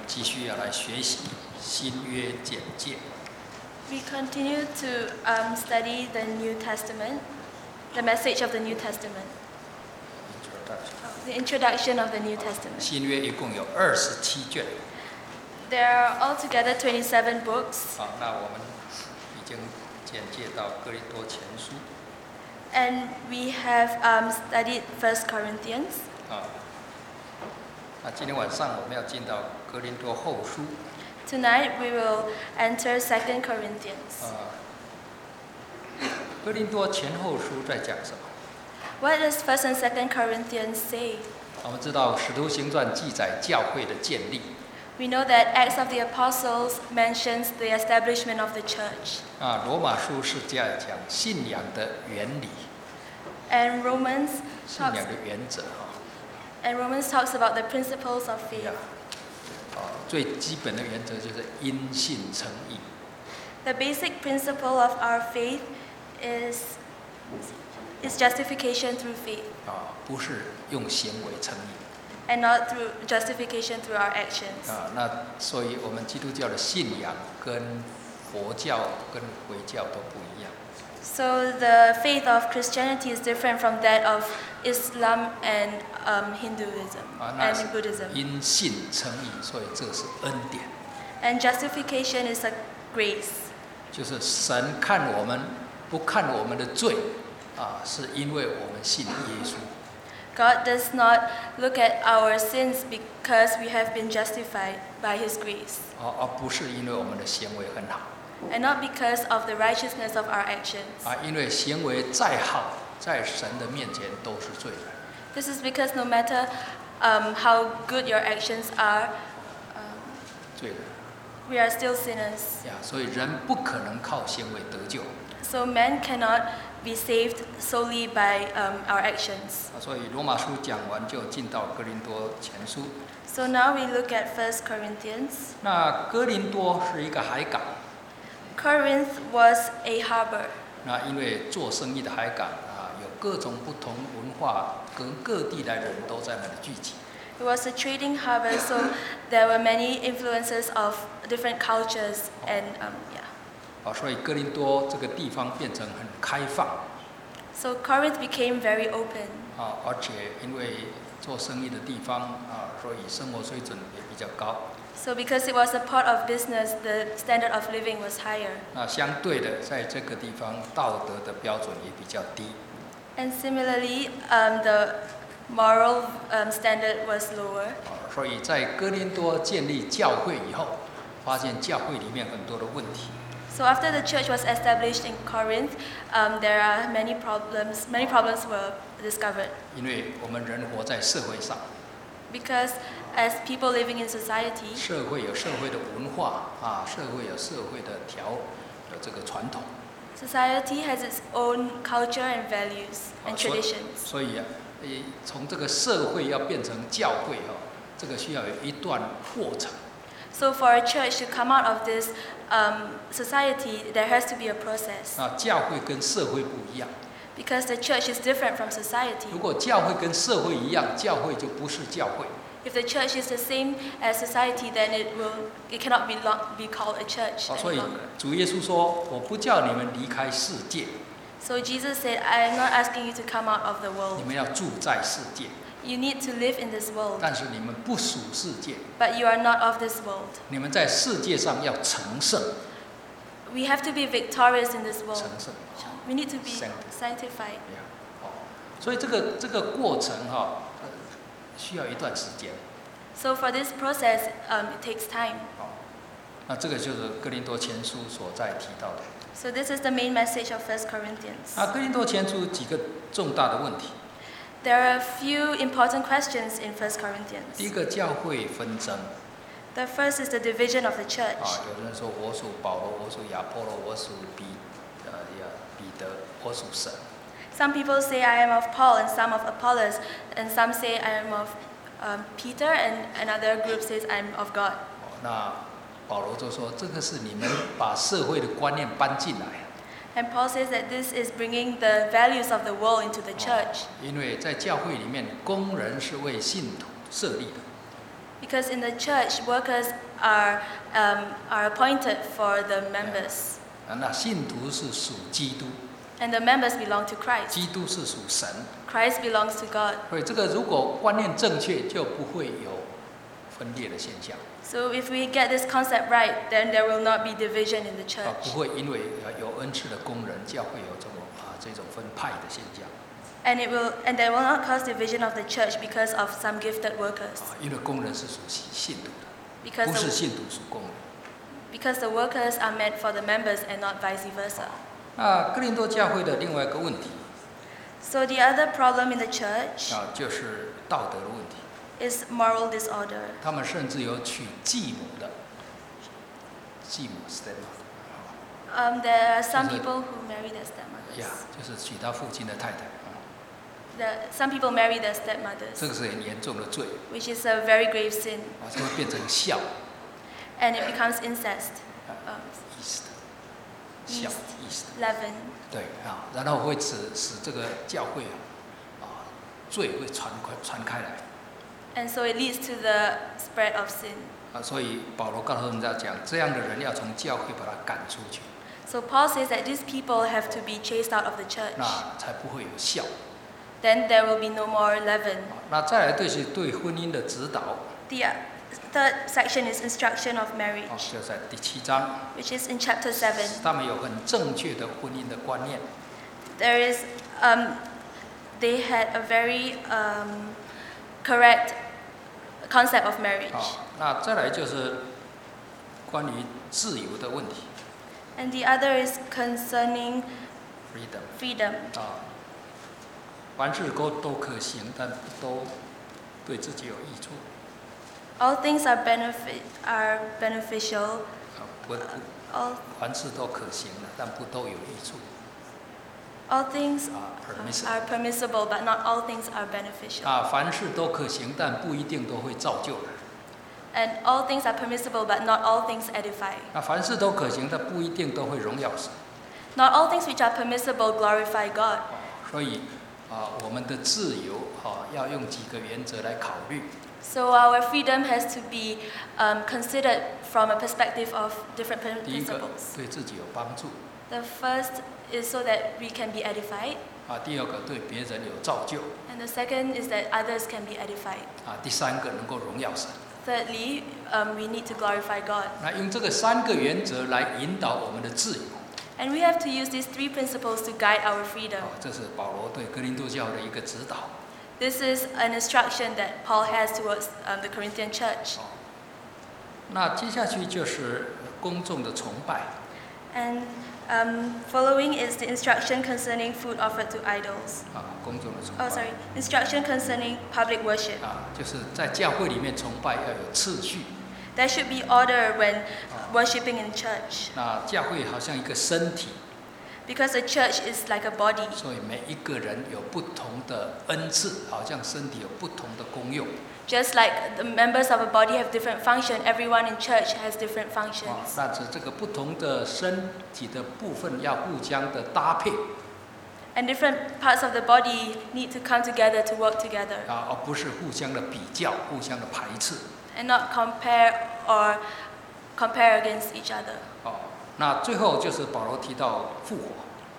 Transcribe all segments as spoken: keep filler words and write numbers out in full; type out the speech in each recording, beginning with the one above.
继续要来学习新约简介。 We continue to um, study the New Testament, the message of the New Testament, the introduction of the New Testament. 新约一共有二十七卷。 There are altogether twenty-seven books. 好，那我们已经简介到哥林多前书。 And we have um, studied First Corinthians. 啊，那今天晚上我们要进到哥林多后书。 Tonight we will enter Second Corinthians. 啊，哥林多前后书在讲什么？ What does First and Second Corinthians say? 我们知道《使徒行传》记载教会的建立。 We know that Acts of the Apostles mentions the establishment of the church. 啊，《罗马书》是这样讲信仰的原理， And Romans 信 talks, 仰的原则哈。 and Romans talks about the principles of faith. 啊，最基本的原则就是因信称义。 The basic principle of our faith is, is justification through faith, 啊，不是用行为称义。 and not through justification through our actions. 啊，那所以我们基督教的信仰跟佛教跟回教都不一样。 So the faith of Christianity is different from that of Islam and um, Hinduism 啊，那 and Buddhism. 因信称义，所以这是恩典， And justification is a grace. 就是神看我们不看我们的罪，啊，是因为我们信耶稣。 God does not look at our sins because we have been justified by His grace, 而而不是因为我们的行为很好 and not because of the righteousness of our actions. 啊，因为行为再好，在神的面前都是罪人。 This is because no matter um, how good your actions are, um, 罪人 we are still sinners. 呀，所以人不可能靠行为得救 So man cannot be saved solely by um, our actions. 啊，所以罗马书讲完就进到哥林多前书。 So now we look at First Corinthians. 那哥林多是一个海港， Corinth was a harbor. 那因为做生意的海港啊，有各种不同文化跟各地来的人都在那里聚集。 It was a trading harbor, so there were many influences of different cultures, and um, yeah. 啊，所以哥林多这个地方变成很开放 So Corinth became very open, 啊，而且因为做生意的地方啊，所以生活水准也比较高。 so because it was a part of business, the standard of living was higher. 那相对的，在这个地方道德的标准也比较低 And similarly, um, the moral um, standard was lower. 啊，所以在哥林多建立教会以后，发现教会里面很多的问题 So after the church was established in Corinth, um, there are many problems. Many problems were discovered 因为我们人活在社会上， because as people living in society, 社会有社会的文化啊，社会有社会的条有这个传统 society has its own culture and values 啊， and 所以 traditions. 所以啊，诶，从这个社会要变成教会哈、这个需要有一段过程。 So for a church to come out of this um, society, there has to be a process 啊，教会跟社会不一样。 because the church is different from society. 如果教会跟社会一样，教会就不是教会。 If the church is the same as society, then it will it cannot be lo- be called a church 啊，所 any 以 longer. 主耶稣说：“我不叫你们离开世界， So Jesus said, "I am not asking you to come out of the 你 world. 们要住在世界， You need to live in this world, 但是你们不属世界， but you are not of this world. 你们在世界上要成圣， We have to be victorious in this world. 成圣。 We need to be Sanctified. sanctified." 哦，所以这个这个过程哈、呃需要一段时间。 So for this process, um, it takes time. 好，那这个就是哥林多前书所在提到的。 So this is the main message of First Corinthians. 啊，哥林多前书几个重大的问题。 There are a few important questions in First 第 Corinthians. 一个教会纷争 The first is the division of the 啊 church. ， 有人说我属保罗，我属亚波罗，我属彼呃呀彼得，我属神。 Some people say I am of Paul, and some of Apollos, and some say I am of um, Peter, and another group says I am of God. 哦，那保罗就说这个是你们把社会的观念搬进来。 And Paul says that this is bringing the values of the world into the church. 因为在教会里面，工人是为信徒设立的。 Because in the church, workers are um, are appointed for the members, 啊，那信徒是属基督， and the members belong to Christ. 基督是属神， Christ belongs to God. 所以这个如果观念正确，就不会有分裂的现象， So if we get this concept right, then there will not be division in the 啊，不 church. 会因为有恩赐的工人，教会有这种啊这种分派的现象， And it will, and there will not cause division of the church because of some gifted workers. 啊，因为工人是属信徒的， Because 不是 the, 信徒属工人。 because the workers are meant for the members and not vice versa. 那哥林多教会的另外一个问题 So the other problem in the church 啊，就是道德的问题， is moral disorder. 他们甚至有娶继母的，继母 stepmother， Um, there are some Is it- people who marry their stepmothers. 呀，就是娶他父亲的太太啊， The, some people marry their 这 stepmothers, 个是很严重的罪 which is a very grave sin, 啊，就会变成孝 and it becomes incest, um, east，孝 east， leaven, 对啊，然后会使使这个教会啊啊罪会传开传开来 and so it leads to the spread of sin. 啊，所以保罗告诉人家讲，这样的人要从教会把他赶出去， So Paul says that these people have to be chased out of the church. 那才不会有孝。 Then there will be no more leaven. 啊那再来对是对婚姻的指导 The uh, third section is instruction of 啊， marriage, 就在第七章， which is in chapter seven. 他们有很正确的婚姻的观念 There is, um, they had a very um, correct concept of marriage. 啊。那再来就是关于自由的问题 And the other is concerning ，freedom freedom. 啊，凡事都都可行，但不都对自己有益处 All things are benefit are beneficial. 啊，不不， All 凡事都可行的，但不都有益处 all things 啊 ，permissible are permissible, but not all things are beneficial. 啊，凡事都可行，但不一定都会造就人。 And all things are permissible, but not all things edify. 那凡事都可行，但不一定都会荣耀神。 Not all things which are permissible glorify God. 所以啊，我们的自由啊，要用几个原则来考虑。 So our freedom has to be um, considered from a perspective of different 第一个 principles. 对自己有帮助 The first is so that we can be edified, 啊，第二个对别人有造就 and the second is that others can be edified. 啊，第三个能够荣耀神。 Thirdly, um, we need to glorify God. 那用这个三个原则来引导我们的自由 And we have to use these three principles to guide our freedom. 啊，这是保罗对哥林多教会的一个指导。 This is an instruction that Paul has towards um, the Corinthian church. 那接下去就是公众的崇拜 And um, following is the instruction concerning food offered to idols. 啊，公众的崇 Oh, 拜 sorry. Instruction concerning public worship. 啊，就是在教会里面崇拜要有次序。 There should be order when worshiping in church, 那教会好像一个身体， because a church is like a body. 所以每一个人有不同的恩赐，好像身体有不同的功用。 Just like the members of a body have different function, everyone in church has different 啊 functions. 但是这个不同的身体的部分要互相的搭配 And different parts of the body need to come together to work together, 啊，而不是互相的比较、互相的排斥。 and not compare or compare against each other. 哦，那最后就是保罗提到复活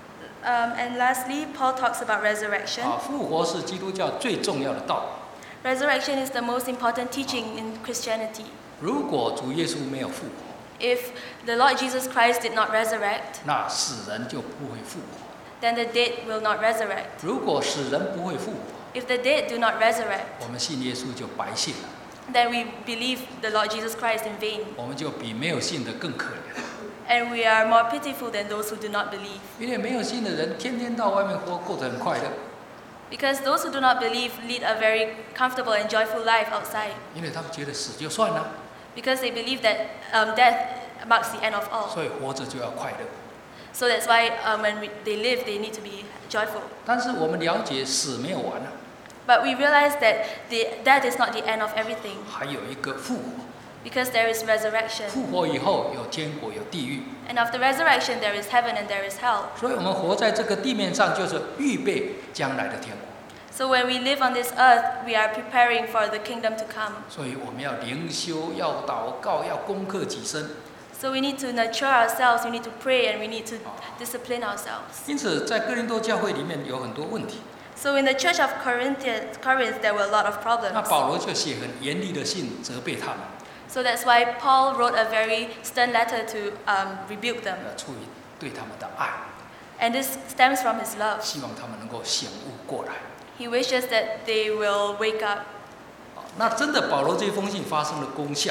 Um, and lastly, Paul talks about resurrection. 啊，复活是基督教最重要的道理。 Resurrection is the most important teaching in Christianity. 如果主耶稣没有复活， If the Lord Jesus Christ did not resurrect, 那死人就不会复活； then the dead will not resurrect. 如果死人不会复活， If the dead do not resurrect, 我们信耶稣就白信了， then we believe the Lord Jesus Christ in vain, 我们就比没有信的更可怜。 and we are more pitiful than those who do not believe. 因为没有信的人天天到外面活，过得很快乐， Because those who do not believe lead a very comfortable and joyful life outside. 因为他们觉得死就算了， Because they believe that um, death marks the end of all. 所以活着就要快乐。 So that's why um, when we, they live, they need to be joyful. 但是我们了解死没有完啊， But we realize that the, death is not the end of everything, 还有一个复活。 because there is resurrection. 复活以后有天国有地狱， And after resurrection, there is heaven and there is hell. 所以我们活在这个地面上，就是预备将来的天国。 So when we live on this earth, we are preparing for the kingdom to come. 所以我们要灵修，要祷告，要攻克己身。 So we need to nurture ourselves, we need to pray, and we need to discipline ourselves. 因此，在哥林多教会里面有很多问题。 So in the church of Corinth, Corinth there were a lot of 那 problems. 保罗就写很严厉的信责备他们， So that's why Paul wrote a very stern letter to um, rebuke them. 呃，出于对他们的爱， And this stems from his love. 希望他们能够醒悟过来。 He wishes that they will wake up. 啊那真的，保罗这封信发生了功效。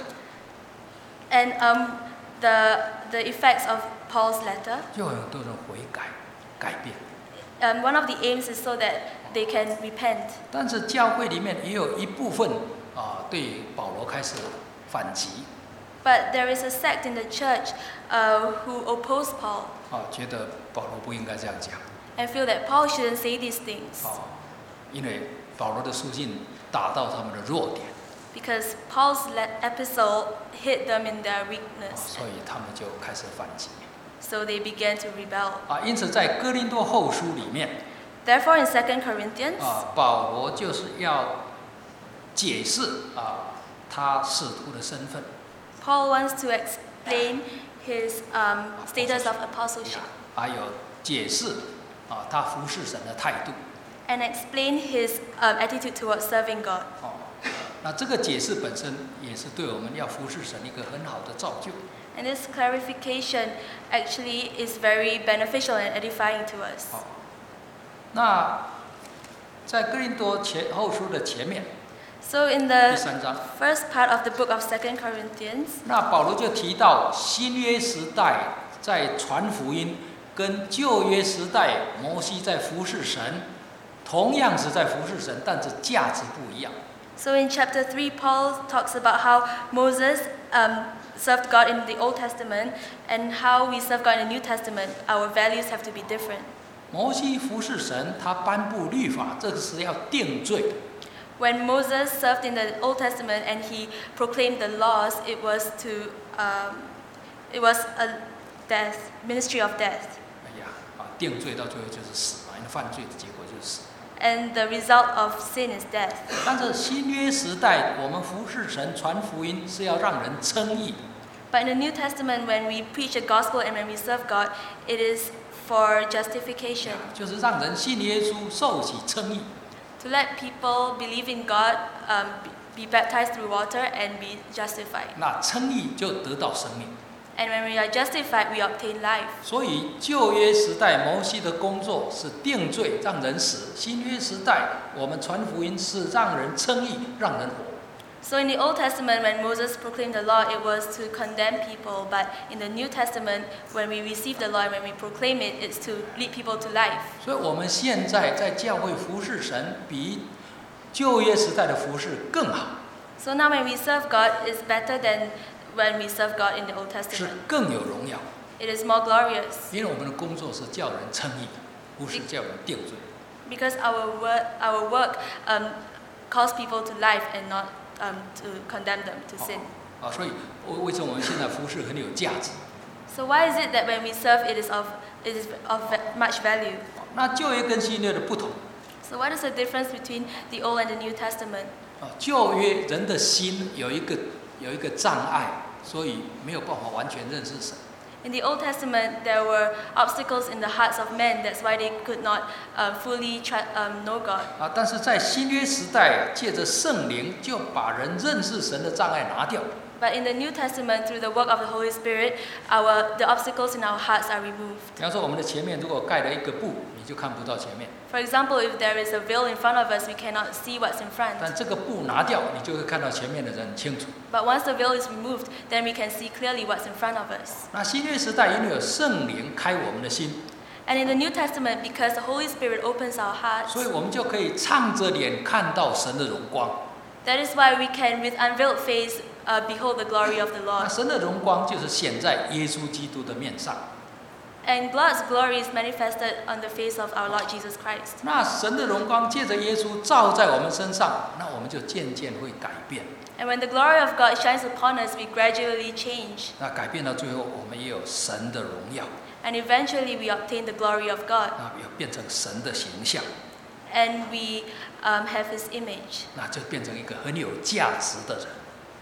And um, the, the effects of Paul's letter, 就有很多人悔改、改变。 um, one of the aims is so that they can repent. 但是教会里面也有一部分啊，对保罗开始反击， But there is a sect in the church uh, who oppose Paul 啊，觉得保罗不应该这样讲， and feel that Paul shouldn't say these things 啊，因为保罗的书信打到他们的弱点， because Paul's le- epistle hit them in their 啊， weakness. 所以他们就开始反击。 So they began to rebel. 啊，因此在哥林多后书里面， Therefore, in Second Corinthians, 啊，保罗就是要解释啊他使徒的身份， Paul wants to explain his um, status of apostleship 还有解释啊他服侍神的态度。 and explain his um, attitude towards serving God. 哦，那这个解释本身也是对我们要服侍神一个很好的造就。 And this clarification actually is very beneficial and edifying to us. 好，那在哥林多前后书的前面 So in 第 the 三章， first part of the book of Second Corinthians, 那保罗就提到新约时代在传福音，跟旧约时代摩西在服侍神，同样是在服侍神，但是价值不一样。 so in chapter three, Paul talks about how Moses um, served God in the Old Testament and how we serve God in the New Testament. Our values have to be different. 摩西服侍神，他颁布律法，这个是要定罪的。 When Moses served in the Old Testament and he proclaimed the laws, it was to um, it was a death ministry of death, 哎呀，啊，定罪到最后就是死嘛，因为犯罪的结果就是死。 and the result of sin is death. 但是新约时代，我们服侍神、传福音是要让人称义。 But in the New Testament, when we preach the gospel and when we serve God, it is for justification, 就是让人信耶稣、受洗称义。 to let people believe in God, um, be baptized through water, and be justified. 那称义就得到生命。 And when we are justified, we obtain life. 所以旧约时代摩西的工作是定罪，让人死；新约时代我们传福音是让人称义，让人活。 So in the Old Testament, when Moses proclaimed the law, it was to condemn people. But in the New Testament, when we receive the law and when we proclaim it, it's to lead people to life. 所以我们现在在教会服侍神，比旧约时代的服侍更好， So now when we serve God, it's better than when we serve God in the Old 是 Testament. 更有荣耀。 It is more glorious 因为我们的工作是叫人称义，不是叫人定罪。 because our work, our work um, calls people to life and not um, to condemn them to sin. 啊，所以为为什么我们现在服侍很有价值？ So why is it that when we serve, it is of it is of much value? 那旧约跟新约的不同 So what is the difference between the Old and the New Testament? 啊，旧约人的心有一个有一个障碍，所以没有办法完全认识神。 In the Old Testament, there were obstacles in the hearts of men. That's why they could not uh, fully try, um, know God. 啊，但是在新约时代，借着圣灵就把人认识神的障碍拿掉。 But in the New Testament, through the work of the Holy Spirit, our the obstacles in our hearts are removed. 比方说，我们的前面如果盖了一个布，你就看不到前面； For example, if there is a veil in front of us, we cannot see what's in front. 但这个布拿掉，你就会看到前面的人很清楚。 But once the veil is removed, then we can see clearly what's in front of us. 那新约时代因为有圣灵开我们的心， And in the New Testament, because the Holy Spirit opens our hearts, 所以我们就可以唱着脸看到神的荣光。 that is why we can, with unveiled face, uh, behold the glory of the 那 Lord. 神的荣光就是显在耶稣基督的面上。 And God's glory is manifested on the face of our Lord Jesus Christ. 那神的荣光借着耶稣照在我们身上，那我们就渐渐会改变。 And when the glory of God shines upon us, we gradually change. 那改变到最后，我们也有神的荣耀， And eventually we obtain the glory of God. 那也变成神的形象。 and we um, have His image. 那就变成一个很有价值的人。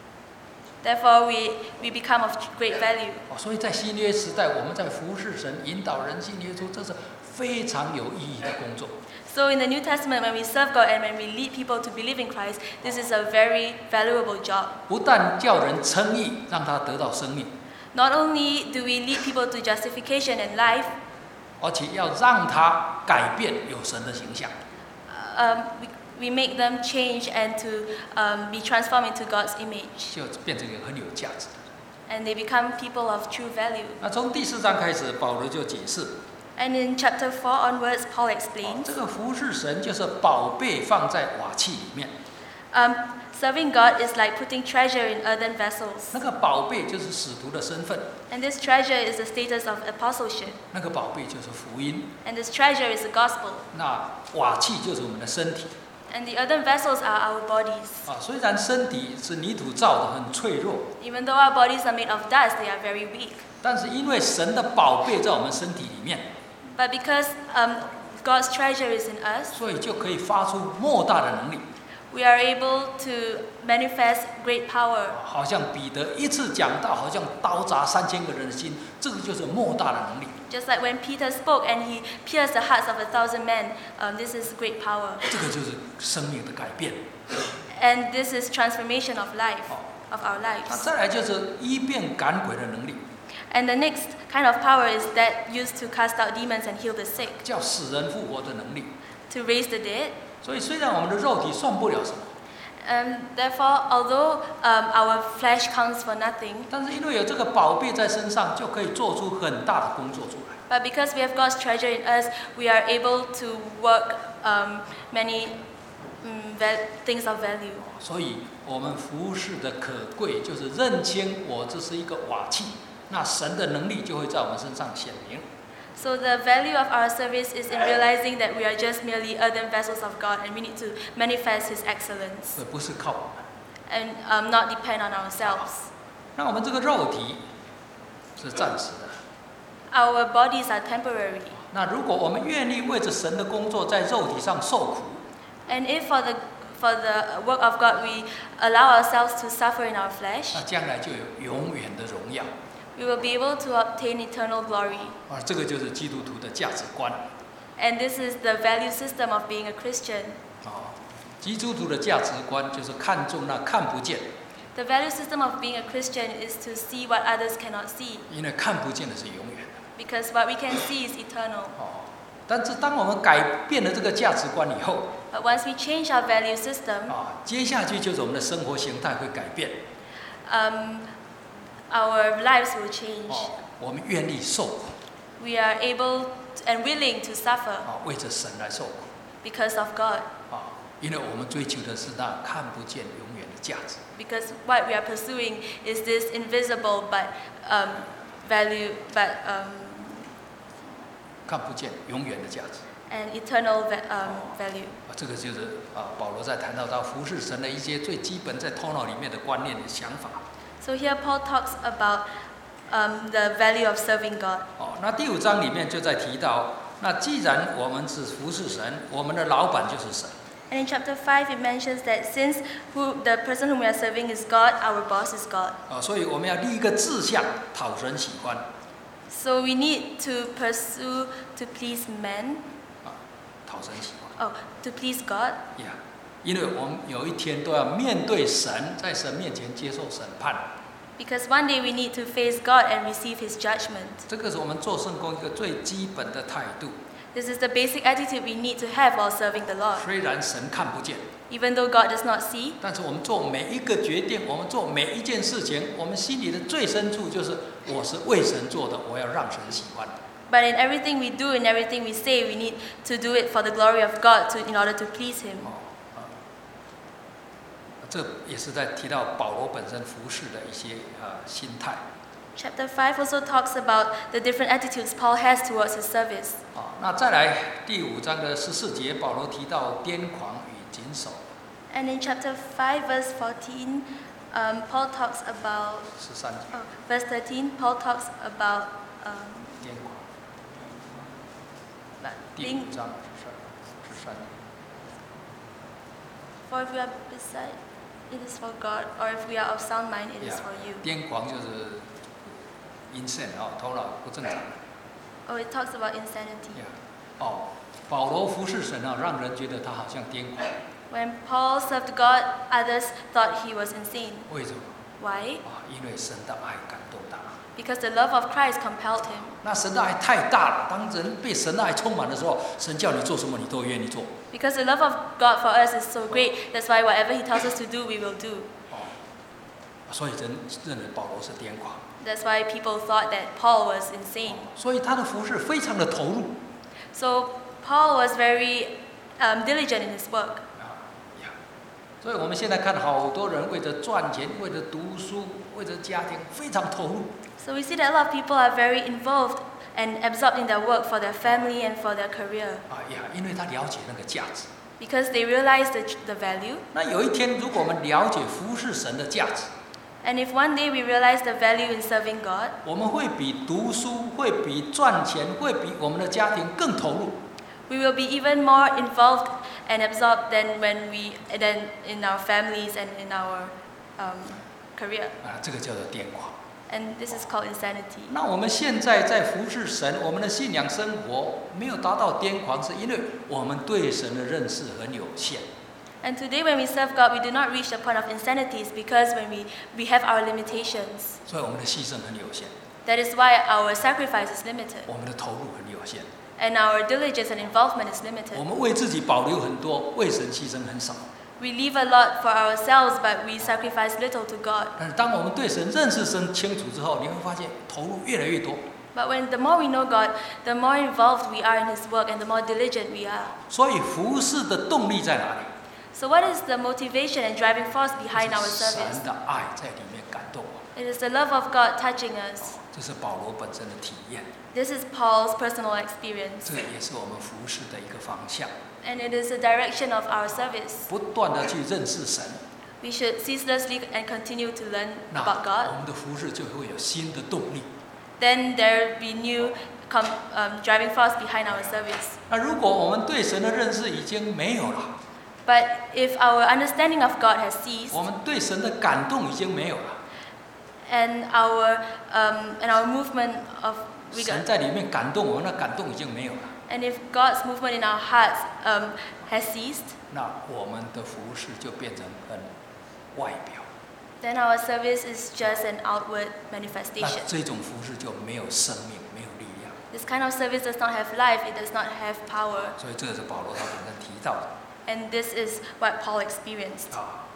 Therefore, we, we become of great value. 哦，所以在新约时代，我们在服侍神、引导人信耶稣，这是非常有意义的工作。 So in the New Testament, when we serve God and when we lead people to believe in Christ, this is a very valuable job. 不但叫人称义，让他得到生命， Not only do we lead people to justification and life, 而且要让他改变有神的形象。 um, we, we make them change and to um, be transformed into God's image. 就变成一个很有价值的人。 And they become people of true value. 那从第四章开始，保罗就解释， And in chapter four onwards, Paul 哦 explains, 这个服侍神就是宝贝放在瓦器里面， um, serving God is like putting treasure in earthen vessels. 那个宝贝就是使徒的身份， And this treasure is the status of apostleship. 那个宝贝就是福音， And this treasure is the gospel. 那瓦器就是我们的身体。 And the earthen vessels are our bodies. 啊，虽然身体是泥土造的，很脆弱， Even though our bodies are made of dust, they are very weak. 但是因为神的宝贝在我们身体里面， But because um, God's treasure is in us, 所以就可以发出莫大的能力。 we are able to manifest great power. 好像彼得一次讲道，好像刀砸三千个人的心，这个就是莫大的能力。 Just like when Peter spoke and he pierced the hearts of a thousand men, um, this is great power. 这个就是生命的改变。 And this is transformation of life, of our 那 lives. 再来就是医变赶鬼的能力， And the next kind of power is that used to cast out demons and heal the sick, 叫死人复活的能力。 to raise the dead. 所以虽然我们的肉体算不了什么， And therefore, although um, our flesh counts for nothing, 但是因为有这个宝贝在身上，就可以做出很大的工作出来。 but because we have God's treasure in us, we are able to work um, many um, val- things of value. 所以我们服侍的可贵，就是认清我这是一个瓦器，那神的能力就会在我们身上显明。 So the value of our service is in realizing that we are just merely earthen vessels of God and we need to manifest His excellence 所以不是靠我们。 and um, not depend on ourselves. 那我们这个肉体是暂时的。 Our bodies are temporary. 那如果我们愿意为着神的工作在肉体上受苦， And if for the, for the work of God we allow ourselves to suffer in our 那 flesh, 将来就有永远的荣耀。 we will be able to obtain eternal glory. 啊，这个就是基督徒的价值观。 And this is the value system of being a Christian. 啊，基督徒的价值观就是看重那看不见， The value system of being a Christian is to see what others cannot see, 因为看不见的是永远的。 because what we can see is eternal. 哦，但是当我们改变了这个价值观以后， But once we change our value system, 啊，接下去就是我们的生活形态会改变。 um, our lives will change. 哦，我们愿意受苦， We are able to, and willing to suffer 啊，为着神来受苦， because of God, 啊，因为我们追求的是那看不见永远的价值。 because what we are pursuing is this invisible but um, value, but um, 看不见永远的价值。 an eternal va- um, value. 啊，这个就是啊，保罗在谈到到服侍神的一些最基本在头脑里面的观念的想法。 So here Paul talks about um, the value of serving God. 哦，那第五章里面就在提到，那既然我们是服侍神，我们的老板就是神。 And in chapter five, it mentions that since who, the person whom we are serving is God, our boss is God. 啊，所以我们要立一个志向，讨神喜欢。 So we need to pursue to please men, 啊，讨神喜欢。 oh, to please God, 呀，因为我们有一天都要面对神，在神面前接受审判。 because one day we need to face God and receive His judgment. 这个是我们做圣工一个最基本的态度。 This is the basic attitude we need to have while serving the Lord. 虽然神看不见， Even though God does not see, 但是我们做每一个决定，我们做每一件事情，我们心里的最深处就是我是为神做的，我要让神喜欢。 but in everything we do, in everything we say, we need to do it for the glory of God to, in order to please Him. 哦，啊，这也是在提到保罗本身服侍的一些啊心态。 Chapter five also talks about the different attitudes Paul has towards his service. 啊，那再来第五章的十四节，保罗提到癫狂与谨守。 And in chapter five, verse fourteen, um, Paul talks about, 十三节 oh, verse thirteen, Paul talks about um, 癫狂， about 第 being, 五章十三十三节。 For if we are beside, it is for God, or if we are of sound mind, it is Yeah. for you. 癫狂就是insane 哦，头脑不正常。 Oh, it talks about insanity. Yeah. 哦，保罗服侍神啊，让人觉得他好像癫狂。 When Paul served God, others thought he was insane. 为什么？ Why? 啊，因为神的爱感动他。 Because the love of Christ compelled him. 那神的爱太大了，当人被神的爱充满的时候，神叫你做什么，你都愿意做。 Because the love of God for us is so great, that's why whatever he tells us to do, we will do. 哦，所以人认为保罗是癫狂。 That's why people thought that Paul was insane. 所以他的服侍非常的投入。 So Paul was very um, diligent in his work. 啊呀，所以我们现在看好多人为着赚钱、为着读书、为着家庭，非常投入。 So we see that a lot of people are very involved and absorbed in their work for their family and for their career. 啊呀，因为他了解那个价值。 Because they realize the, the value. 那有一天，如果我们了解服侍神的价值， And if one day we realize the value in serving God, 我们会比读书、会比赚钱、会比我们的家庭更投入。 we will be even more involved and absorbed than when we than in our families and in our um, career. 啊，这个叫做癫狂。 And this is called insanity. 那我们现在在服侍神，我们的信仰生活没有达到癫狂，是因为我们对神的认识很有限。 And today when we serve God, we do not reach the point of insanity because when we, we have our limitations. 所以我们的牺牲很有限， That is why our sacrifice is limited. 我们的投入很有限， And our diligence and involvement is 我 limited. 们为自己保留很多，为神牺牲很少。 We leave a lot for ourselves, but we sacrifice little to God. 但是当我们对神认识深清楚之后，你会发现投入越来越多。 But when the more we know God, the more involved we are in His work and the more diligent we are. 所以服侍的动力在哪里？ So what is the motivation and driving force behind our 是 service? 神的爱在里面感动我， It is the love of God touching us. 这是保罗本身的体验， This is Paul's personal experience. 这也是我们服侍的一个方向， And it is the direction of our service. 不断的去认识神， We should ceaselessly and continue to learn 那 about 我 God. 们的服侍就会有新的动力。 Then there will be new com- um, driving force behind our service. 那如果我们对神的认识已经没有了， But if our understanding of God has ceased 我们对神的感动已经没有了， and our um, and our movement of 神 regard, 在里面感动我们的感动已经没有了， and if God's movement in our hearts um, has ceased, 那我们的服侍就变成很外表， then our service is just an outward 那 manifestation. 这种服侍就没有生命，没有力量。 This kind of service does not have life, it does not have power. 所以这个是保罗他本身提到的 And this is what Paul experienced. 啊，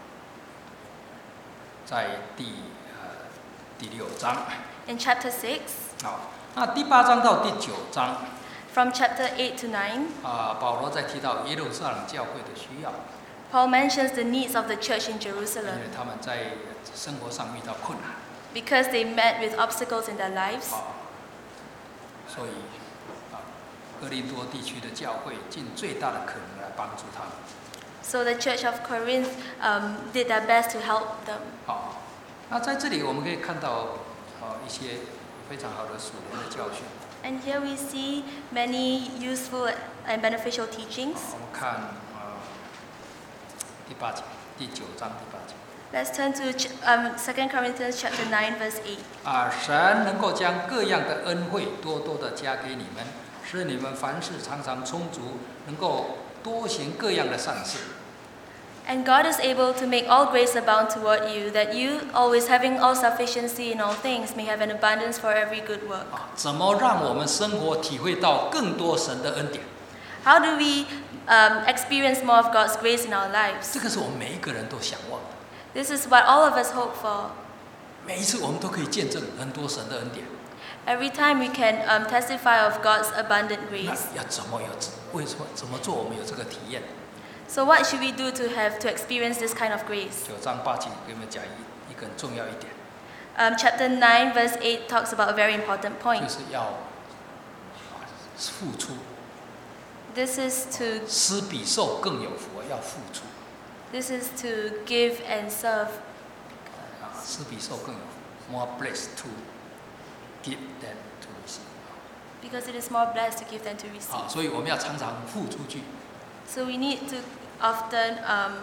在第呃第六章 In chapter six, 啊，那第八章到第九章 from chapter eight to nine, 啊，保罗在提到耶路撒冷教会的需要， Paul mentions the needs of the church in 因 Jerusalem 为他们在生活上遇到困难 because they met with obstacles in their lives. 啊，所以啊，哥林多地区的教会尽最大的可能来帮助他们。 So the church of Corinth um, did their best to help them. 好，那在这里我们可以看到啊一些非常好的属灵的教训。 And here we see many useful and beneficial teachings. 我们看啊第八节，第九章第八节。 Let's turn to ch- um, Second Corinthians chapter nine, verse eight. 啊，神能够将各样的恩惠多多的加给你们，使你们凡事常常充足，能够多行各样的善事。 And God is able to make all grace abound toward you, that you, always having all sufficiency in all things, may have an abundance for every good work. 啊，怎么让我们生活体会到更多神的恩典？ How do we um, experience more of God's grace in our lives? 这个是我们每一个人都想望的。 This is what all of us hope for. 每一次我们都可以见证很多神的恩典。 Every time we can um, testify of God's abundant 那 grace. 要怎么有？为什么怎么做？我们有这个体验？ So what should we do to have to experience this kind of grace? 九章八节给我们讲一一个很重要一点， Um, chapter nine, verse eight talks about a very important 就 point. 是要啊付出， This is to 施比受更有福，要付出。 this is to give and serve. 啊，施比受更有福 ，more blessed to give than to receive。 Because it is more blessed to give than to 啊， receive. 所以我们要常常付出去。 So we need to often um,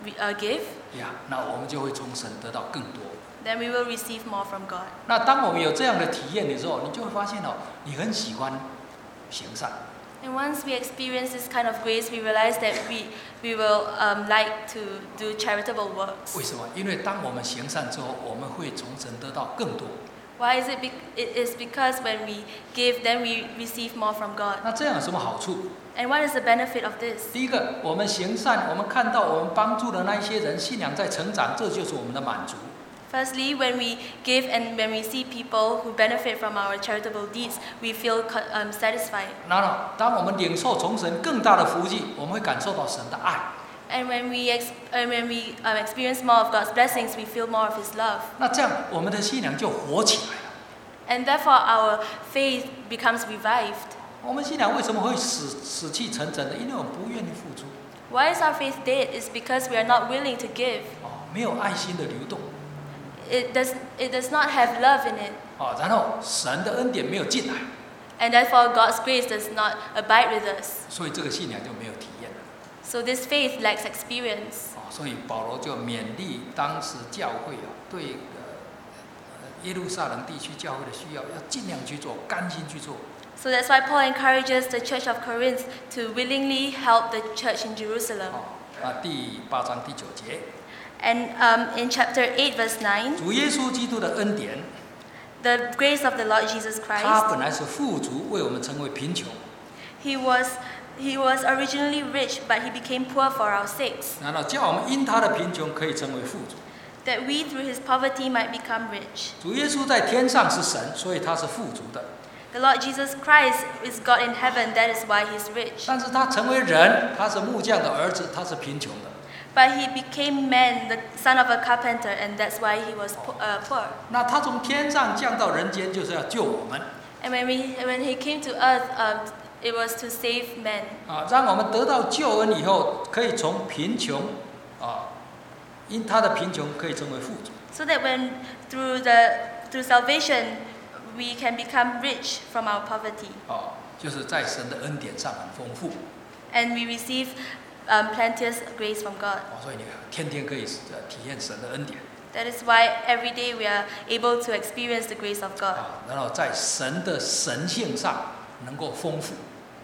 re- uh, give, 呀，那我们就会从神得到更多。 then we will receive more from God. 那当我们有这样的体验的时候，你就会发现哦，你很喜欢行善。 And once we experience this kind of grace, we realize that we, we will um, like to do charitable works. 为什么？因为当我们行善之后，我们会从神得到更多。 Why is it? Be- it is because when we give, then we receive more from God. 那这样有什么好处？ And what is the benefit of this? 第一个，我们行善，我们看到我们帮助的那一些人信仰在成长，这就是我们的满足。 Firstly, when we give and when we see people who benefit from our charitable deeds, we feel co- um, satisfied. 然后，当我们领受从神更大的福气，我们会感受到神的爱。 And when we ex- and when we um, experience more of God's blessings, we feel more of His love. 那这样，我们的信仰就活起来了。 And therefore, our faith becomes revived. 我们信仰为什么会死死气沉沉的？因为我们不愿意付出， Why is our faith dead? It's because we are not willing to give. 哦，没有爱心的流动， It does, it does not have love in it. 哦，然后神的恩典没有进来， And therefore, God's grace does not abide with us. 所以这个信仰就没有体验了。 So this faith lacks experience. 哦，所以保罗就勉励当时教会啊，对呃呃耶路撒冷地区教会的需要，要尽量去做，甘心去做。 So that's why Paul encourages the church of Corinth to willingly help the church in Jerusalem. 哦，啊，第八章第九节， And um, in chapter eight, verse nine, 主耶稣基督的恩典， the grace of the Lord Jesus 他 Christ, 本来是富足，为我们成为贫穷， he was, he was originally rich, but he became poor for our sakes, 然后叫我们因他的贫穷可以成为富足。 that we through his poverty might become rich. 主耶稣在天上是神，所以他是富足的。 The Lord Jesus Christ is God in heaven, that is why he's rich. 但是他成为人，他是木匠的儿子，他是贫穷的。 But he became man, the son of a carpenter, and that's why he was po- uh, poor. 那他从天上降到人间，就是要救我们 And when, we, when he came to earth, um, it was to save men. 啊，让我们得到救恩以后，可以从贫穷啊，因他的贫穷可以成为富足。 So that when through the through salvation we can become rich from our poverty, 哦，就是在神的恩典上很丰富。 and we receive um, plenteous grace from God. 哦，所以你天天可以呃体验神的恩典 That is why every day we are able to experience the grace of God. 啊，然后在神的神性上能够丰富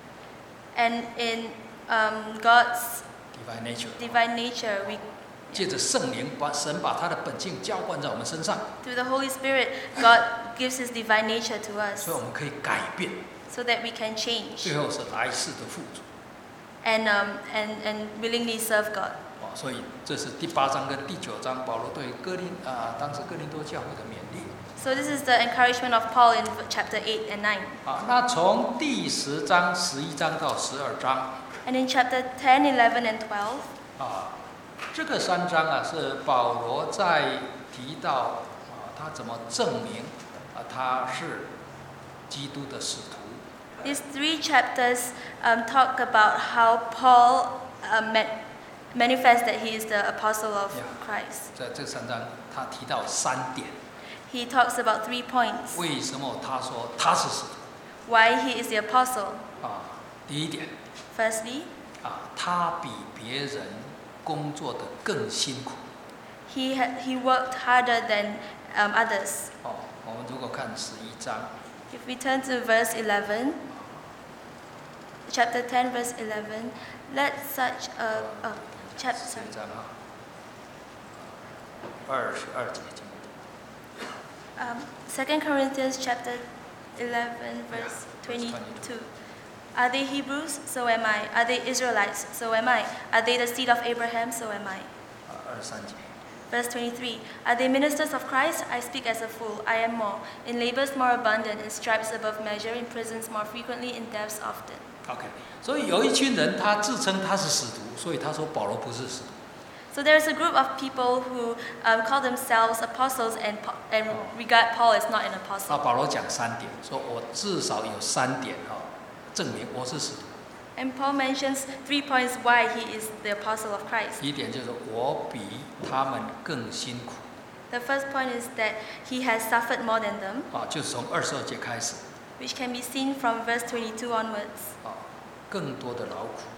And in um, God's divine nature， divine nature, we 借着圣灵把神把他的本性浇灌在我们身上， through the Holy Spirit, God gives His divine nature to us, 所以我们可以改变， so that we can change 最后是来世的富足。 and um, and and willingly serve God. 哦，所以这是第八章跟第九章保罗对哥林啊、当时哥林多教会的勉励。 So this is the encouragement of Paul in chapter eight and nine. 啊，那从第十章、十一章到十二章 And in chapter ten, eleven, and twelve, 啊，这个三章啊是保罗在提到啊他怎么证明啊他是基督的使徒。 these three chapters um, talk about how Paul um, ma- manifests that he is the apostle of Yeah. Christ. 在这三章他提到三点， He talks about three points. 为什么他说他是使徒 Why he is the apostle. 啊？第一点 Firstly, 啊，他比别人工作的更辛苦。 he ha- he worked harder than um, others. 哦，我们如果看十一章。 If we turn to verse eleven, chapter ten, verse eleven, let such a oh, chapter. 十一章啊，二十二节经。 Um, Second Corinthians chapter eleven, verse Yeah, verse twenty-two. twenty-two. Are they Hebrews? So am I. Are they Israelites? So am I. Are they the seed of Abraham? So am I. 啊，二十三节。 Verse twenty-three. Are they ministers of Christ? I speak as a fool. I am more. In labors more abundant, in stripes above measure, in prisons more frequently, in deaths often. OK，所以有一群人他自称他是使徒，所以他说保罗不是使徒。 So there is a group of people who um, call themselves apostles and, Pa- and regard Paul as not an 那 apostle. 保罗讲三点，说我至少有三点哈、证明我是使徒。 And Paul mentions three points why he is the apostle of Christ. 第一点就是我比他们更辛苦 The first point is that he has suffered more than them, 啊，就是从二十二节开始 which can be seen from verse twenty-two onwards. 啊，更多的劳苦，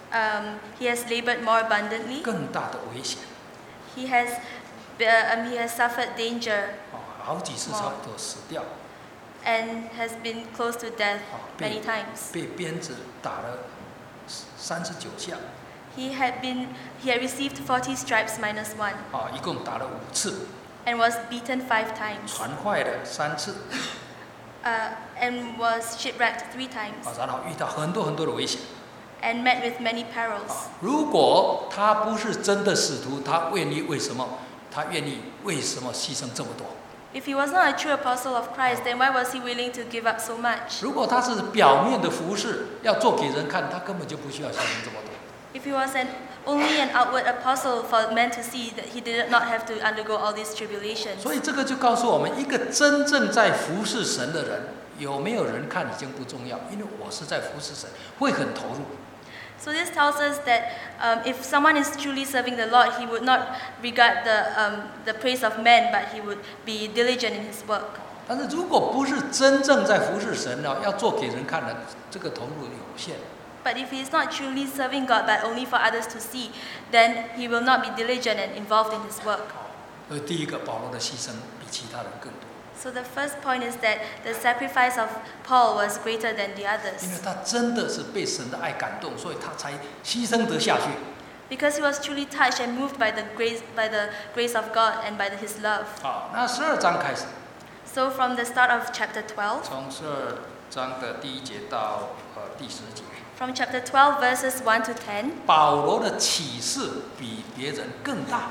um, he has labored more abundantly. 更大的危险。 He has, uh, um, he has suffered danger 哦，好几次差不多死掉。 and has been close to death 哦， many 被 times. 被鞭子打了三十九下。 He had been, he had received forty stripes minus one 啊，一共打了五次， and was beaten five times. 船坏了三次， Uh, and was shipwrecked three times 啊，然后遇到很多很多的危险。 and met with many perils. 啊，如果他不是真的使徒，他愿意为什么？他愿意为什么牺牲这么多？ If he was not a true apostle of Christ, then why was he willing to give up so much? 如果他是表面的服饰，要做给人看，他根本就不需要牺牲这么多。 If he was an, only an outward apostle for men to see, that he did not have to undergo all these tribulations. 所以这个就告诉我们，一个真正在服侍神的人，有没有人看已经不重要，因为我是在服侍神，会很投入。 So this tells us that um, if someone is truly serving the Lord, he would not regard the, um, the praise of men, but he would be diligent in his work. 但是如果不是真正在服侍神呢，要做给人看的，这个投入有限。 But if he is not truly serving God, but only for others to see, then he will not be diligent and involved in his work. 所以第一个，保罗的牺牲比其他人更多， So the first point is that the sacrifice of Paul was greater than the 因为 others. 他真的是被神的爱感动，所以他才牺牲得下去。 Because he was truly touched and moved by the grace, by the grace of God and by the, his love. 好，那十二章开始， So from the start of chapter twelve, 从十二章的第一节到呃第十节， from chapter twelve verses one to ten, 保罗的启示比别人更大。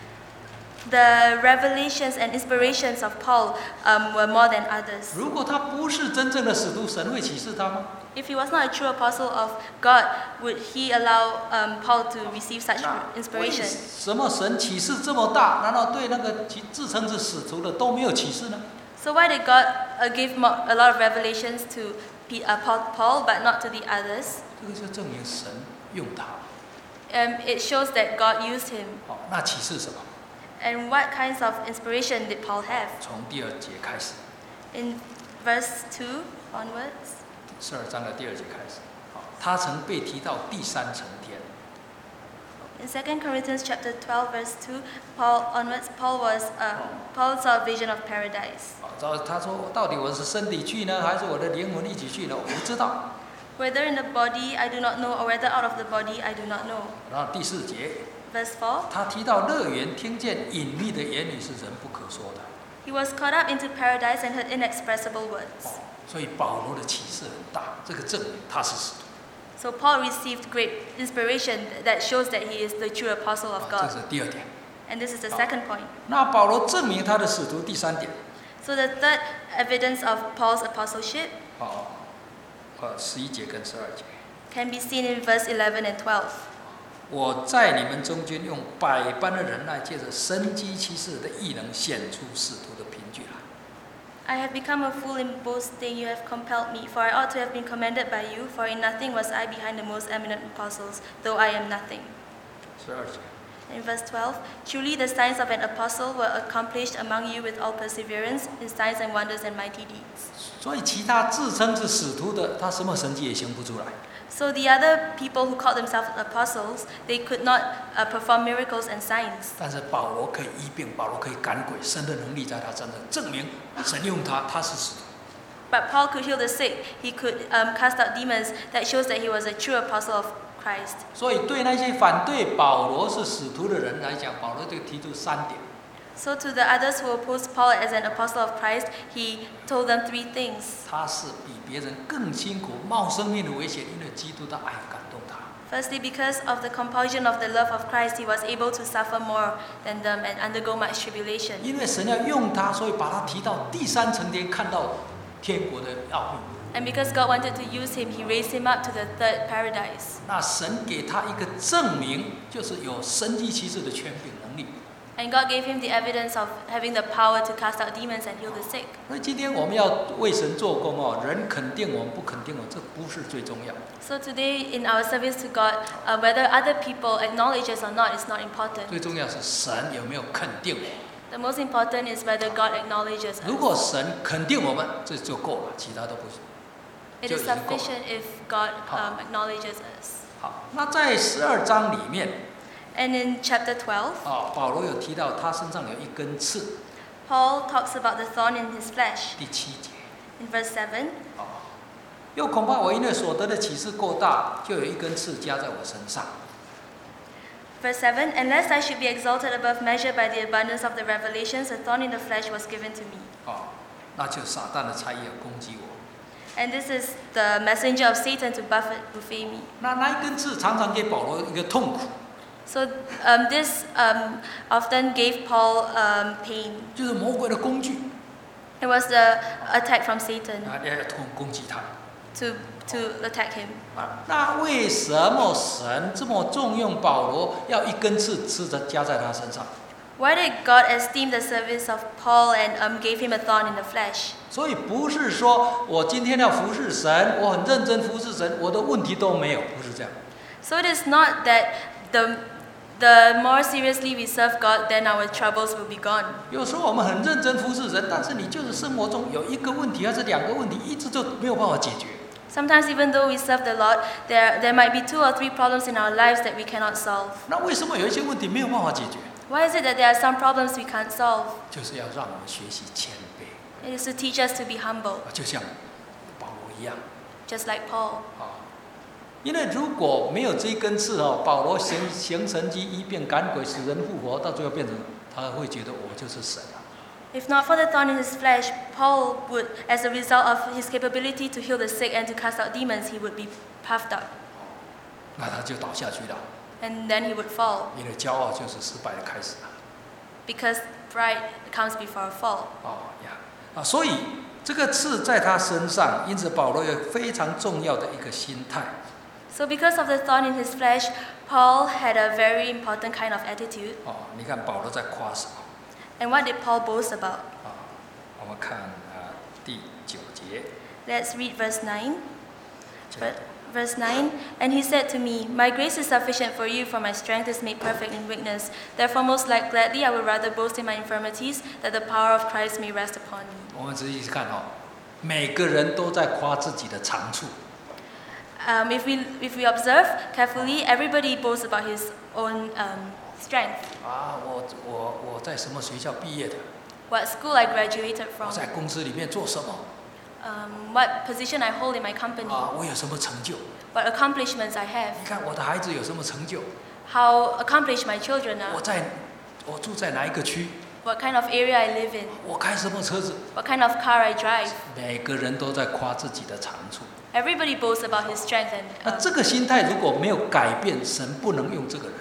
the revelations and inspirations of Paul um, were more than others. 如果他不是真正的使徒，神会启示他吗？ If he was not a true apostle of God, would he allow um, Paul to receive such 那为 inspiration? 什么神启示这么大？难道对那个其自称是使徒的都没有启示呢？ So why did God uh, give mo- a lot of revelations to P- uh, Paul, Paul, but not to the others? 这个就证明神用他。 Um, it shows that God used him. 好，那启示什么？ And what kinds of inspiration did Paul have? 从第二节开始， In verse two onwards, 十二章的第二节开始。好，他曾被提到第三层天。 in Second Corinthians chapter twelve verse two, Paul onwards, Paul was um, Paul saw a vision of paradise. 好，然后他说，到底我是身体去呢，还是我的灵魂一起去呢？我不知道。 Whether in the body I do not know, or whether out of the body I do not know. 然后第四节， Verse four, 他提到乐园，听见隐秘的言语是人不可说的。 he was caught up into paradise and heard inexpressible words. 哦，所以保罗的启示很大，这个证明他是使徒。 So Paul received great inspiration that shows that he is the true apostle of 啊，这 God. 是第二点。 And this is the second point. 那保罗证明他的使徒，第三点， So the third evidence of Paul's apostleship 哦，呃，十一节跟十二节。 can be seen in verse eleven and twelve. 我在你们中间用百般的忍耐，借着神机骑士的异能，显出使徒的凭据来。 I have become a fool in boasting, you have compelled me, for I ought to have been commended by you, for in nothing was I behind the most eminent apostles, though I am nothing. 十二节， In verse twelve, truly the signs of an apostle were accomplished among you with all perseverance, in signs and wonders and mighty deeds. 所以其他自称是使徒的，他什么神迹也行不出来。 So the other people who called themselves apostles, they could not uh, perform miracles and signs. 但是保罗可以医病，保罗可以赶鬼，神的能力在他身上，证明神用他，他是使徒。 But Paul could heal the sick, he could um, cast out demons, that shows that he was a true apostle of Christ. 所以对那些反对保罗是使徒的人来讲，保罗就提出三点。 So to the others who opposed Paul as an apostle of Christ, he told them three things. 他是比别人更辛苦，冒生命的危险，因为基督的爱感动他。 Firstly, because of the compulsion of the love of Christ, he was able to suffer more than them and undergo much tribulation. 因为神要用他，所以把他提到第三层天，看到天国的奥秘。 And because God wanted to use him, he raised him up to the third paradise. 那神给他一个证明，就是有神迹奇事的权柄能力。 And God gave him the evidence of having the power to cast out demons and heal the sick. 所以今天我们要为神做工哦，人肯定我们不肯定我们，这不是最重要。 So today, in our service to God, uh, whether other people acknowledge us or not is not important. 最重要是神有没有肯定我。 The most important is whether God acknowledges 如果 us. 神肯定我们，这就够了，其他都不行。 It is 就已经够了。 sufficient if God um, acknowledges us. 好，那在十二章里面， And in chapter twelve, 啊，保罗有提到他身上有一根刺， Paul talks about the thorn in his flesh. 第七节。 In verse seven, 啊，又恐怕我因为所得的启示够大，就有一根刺加在我身上。 verse seven, unless I should be exalted above measure by the abundance of the revelations, a thorn in the flesh was given to me. 啊，那就撒旦的差役要攻击我。 And this is the messenger of Satan to buffet, buffet me. 那那一根刺常常给保罗一个痛苦， So um, this um, often gave Paul um, pain. 就是魔鬼的工具 It was the attack from Satan 啊，要攻攻击他。 to, to attack him. 啊，那为什么神这么重用保罗，要一根刺刺着加在他身上？ Why did God esteem the service of Paul and um, gave him a thorn in the flesh? 所以不是说我今天要服侍神，我很认真服侍神，我的问题都没有，不是这样。 So it is not that the, the more seriously we serve God, then our troubles will be gone. 有时候我们很认真服侍神，但是你就是生活中有一个问题还是两个问题，一直就没有办法解决。 Sometimes even though we serve the Lord, there, there might be two or three problems in our lives that we cannot solve. 那为什么有一些问题没有办法解决？ Why is it that there are some problems we can't solve? 就是要让我们学习谦卑， It is to teach us to be humble, 就像保罗一样 just like Paul. 啊。因为如果没有这一根刺哦，保罗行行神迹、医病赶鬼、使人复活，到最后变成他会觉得我就是神啊。 If not for the thorn in his flesh, Paul would, as a result of his capability to heal the sick and to cast out demons, he would be puffed up, 那他就倒下去了， and then he would fall, 因为骄傲就是失败的开始啊。 because pride comes before a fall. 哦呀啊，所以这个刺在他身上，因此保罗有非常重要的一个心态。 So because of the thorn in his flesh, Paul had a very important kind of attitude. 哦，你看保罗在夸什么？ And what did Paul boast about? 啊，我们看啊第九节。 Let's read verse nine. Ver- Verse nine, and he said to me, My grace is sufficient for you, for my strength is made perfect in weakness. Therefore, most like gladly, I would rather boast in my infirmities, that the power of Christ may rest upon me. 我们仔细看哦，每个人都在夸自己的长处。 Um, if we if we observe carefully, everybody boasts about his own um, strength. 啊，我我我在什么学校毕业的？ What school I graduated 我 from, 在公司里面做什么？ um, what position I hold in my company, 啊，我有什么成就？ what accomplishments I have, 你看我的孩子有什么成就？ how accomplished my children 我 are, 在，我住在哪一个区？ what kind of area I live in, 我开什么车子？ what kind of car I drive. 每个人都在夸自己的长处。 Everybody boasts about his strength, and 那 uh, 这个心态如果没有改变，神不能用这个人。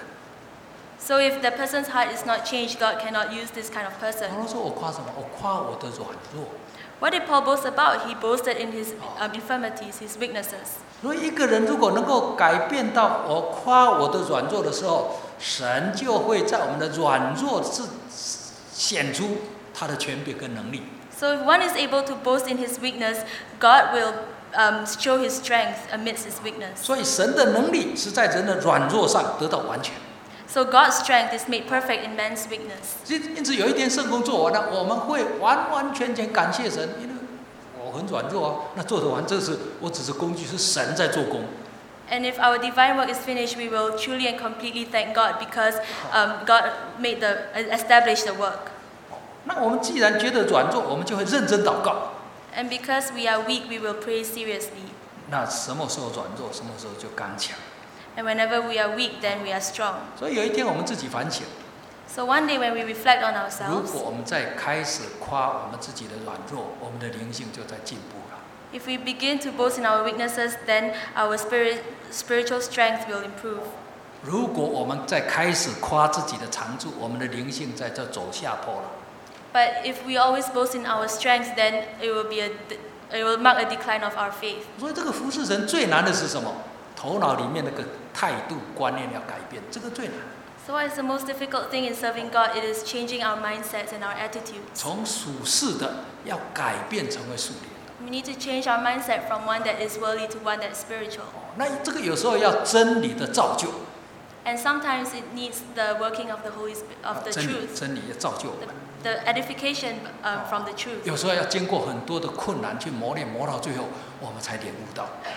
so if the person's heart is not changed, God cannot use this kind of 保 person. 罗说：“我夸什么？我夸我的软弱。 What did Paul boast about? He boasted in his um, infirmities, his weaknesses. 所以一个人如果能够改变到我夸我的软弱的时候，神就会在我们的软弱之显出他的权柄跟能力。 So if one is able to boast in his weakness, God will um, show his strength amidst his weakness. 所以神的能力是在人的软弱上得到完全。 So God's strength is made perfect in man's weakness. 因因此有一天圣工做完了，我们会完完全全感谢神，因为我很软弱啊。那做得完，这是我只是工具，是神在做工。 And if our divine work is finished, we will truly and completely thank God because um, God made the established the work. 那我们既然觉得软弱，我们就会认真祷告。 And because we are weak, we will pray seriously. 那什么时候软弱，什么时候就刚强。 And whenever we are weak, then we are strong. 所以有一天我们自己反省， So one day when we reflect on 如 ourselves, 果我们在开始夸我们自己的软弱，我们的灵性就在进步了。 if we begin to boast in our weaknesses, then our spirit, spiritual strength will improve. 如果我们在开始夸自己的长处，我们的灵性在这走下坡了。 But if we always boast in our strength, then it will be a, it will mark a decline of our faith. 所以这个服侍神最难的是什么？头脑里面那个态度观念要改变，这个最难。 So what is the most difficult thing in serving God? It is changing our mindsets and our attitudes. 从属世的要改变成为属灵的。 We need to change our mindset from one that is worldly to one that's spiritual. 那这个有时候要真理的造就， And sometimes it needs the working of the Holy Spirit, of the 真理 truth, 真理要造就我 the, 们。 the edification um, from the truth. 有时候要经过很多的困难去磨练，磨到最后我们才领悟到。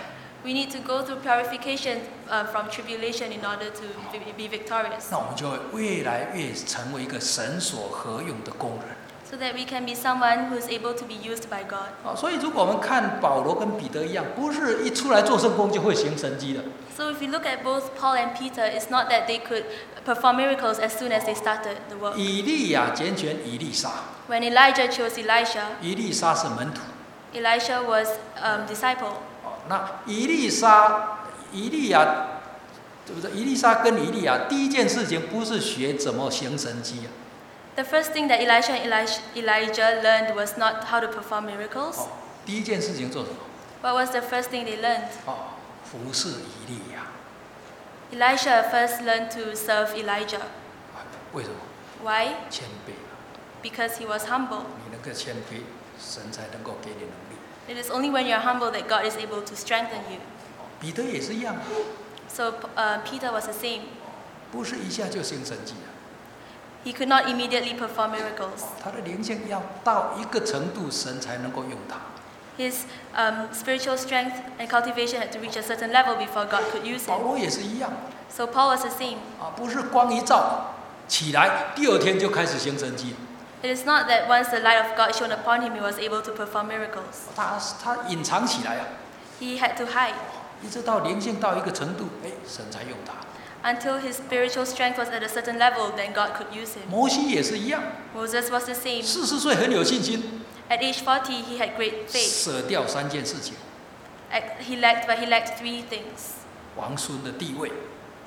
We need to go through purification uh, from tribulation in order to be, be victorious. 那我们就会越来越成为一个神所合用的工人。 So that we can be someone who is able to be used by God. 啊，所以如果我们看保罗跟彼得一样，不是一出来做圣工就会行神迹的。 So if you look at both Paul and Peter, it's not that they could perform miracles as soon as they started the work. 以利亚拣选以利沙， When Elijah chose Elisha, 以利沙是门徒。 Elisha was um, disciple. 哦，那以利沙、以利亚，对不对？以利沙跟以利亚第一件事情不是学怎么行神迹啊。 The first thing that Elisha and Elisha, Elijah learned was not how to perform miracles. 哦，第一件事情做什么？ What was the first thing they learned? 哦，服侍以利亚。 Elisha first learned to serve Elijah. 为什么？ Why? 谦卑。 Because he was humble. 你能够谦卑，神才能够给你能力。 It is only when you're humble that God is able to strengthen you. 彼得也是一样， So uh, Peter was the same. 不是一下就行神迹啊。 He could not immediately perform miracles. 他的灵性要到一个程度，神才能够用他。 His um, spiritual strength and cultivation had to reach a certain level before God could use 保 him. 罗也是一样 So Paul was the same. 啊，不是光一照起来，第二天就开始行神迹。 It is not that once the light of God shone upon him, he was able to perform miracles. 他他隐藏起来啊， He had to hide 一直到灵性到一个程度，哎，神才用他。 until his spiritual strength was at a certain level, then God could use him. 摩西也是一样， Moses was the same. 四十岁很有信心， At age forty, he had great faith. 舍掉三件事情： At- He lacked, but he lacked three things. 王孙的地位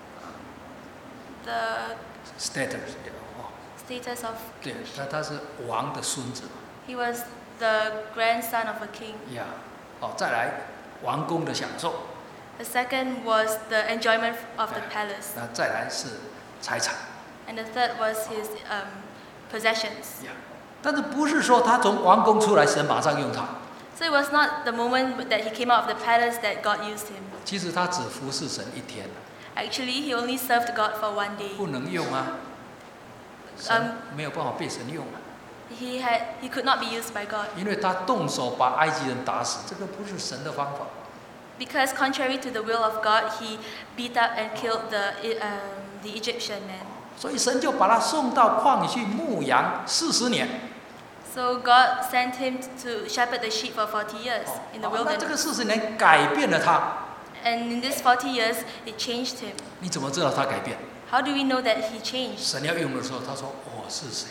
The ，status， 哦， status of 对，他他是王的孙子嘛， he was the grandson of a king. 呀，哦，再来王宫的享受， The second was the enjoyment of the palace, 那再来是财产， and the third was his um, possessions. 呀，但是不是说他从王宫出来，神马上用他？ So it was not the moment that he came out of the palace that God used him. 其实他只服侍神一天， Actually, he only served God for one day. 不能用啊，神没有办法被神用啊， He had he could not be used by God 因为他动手把埃及人打死，这个不是神的方法。 because, contrary to the will of God, he beat up and killed the um, the Egyptian man. 所以神就把他送到旷野去牧羊四十年。 So God sent him to shepherd the sheep for forty years in the 哦那这个 wilderness. 四十年改变了他， And in these forty years, it changed him. 你怎么知道他改变？ How do we know that he changed? 神要用的时候，他说我是谁？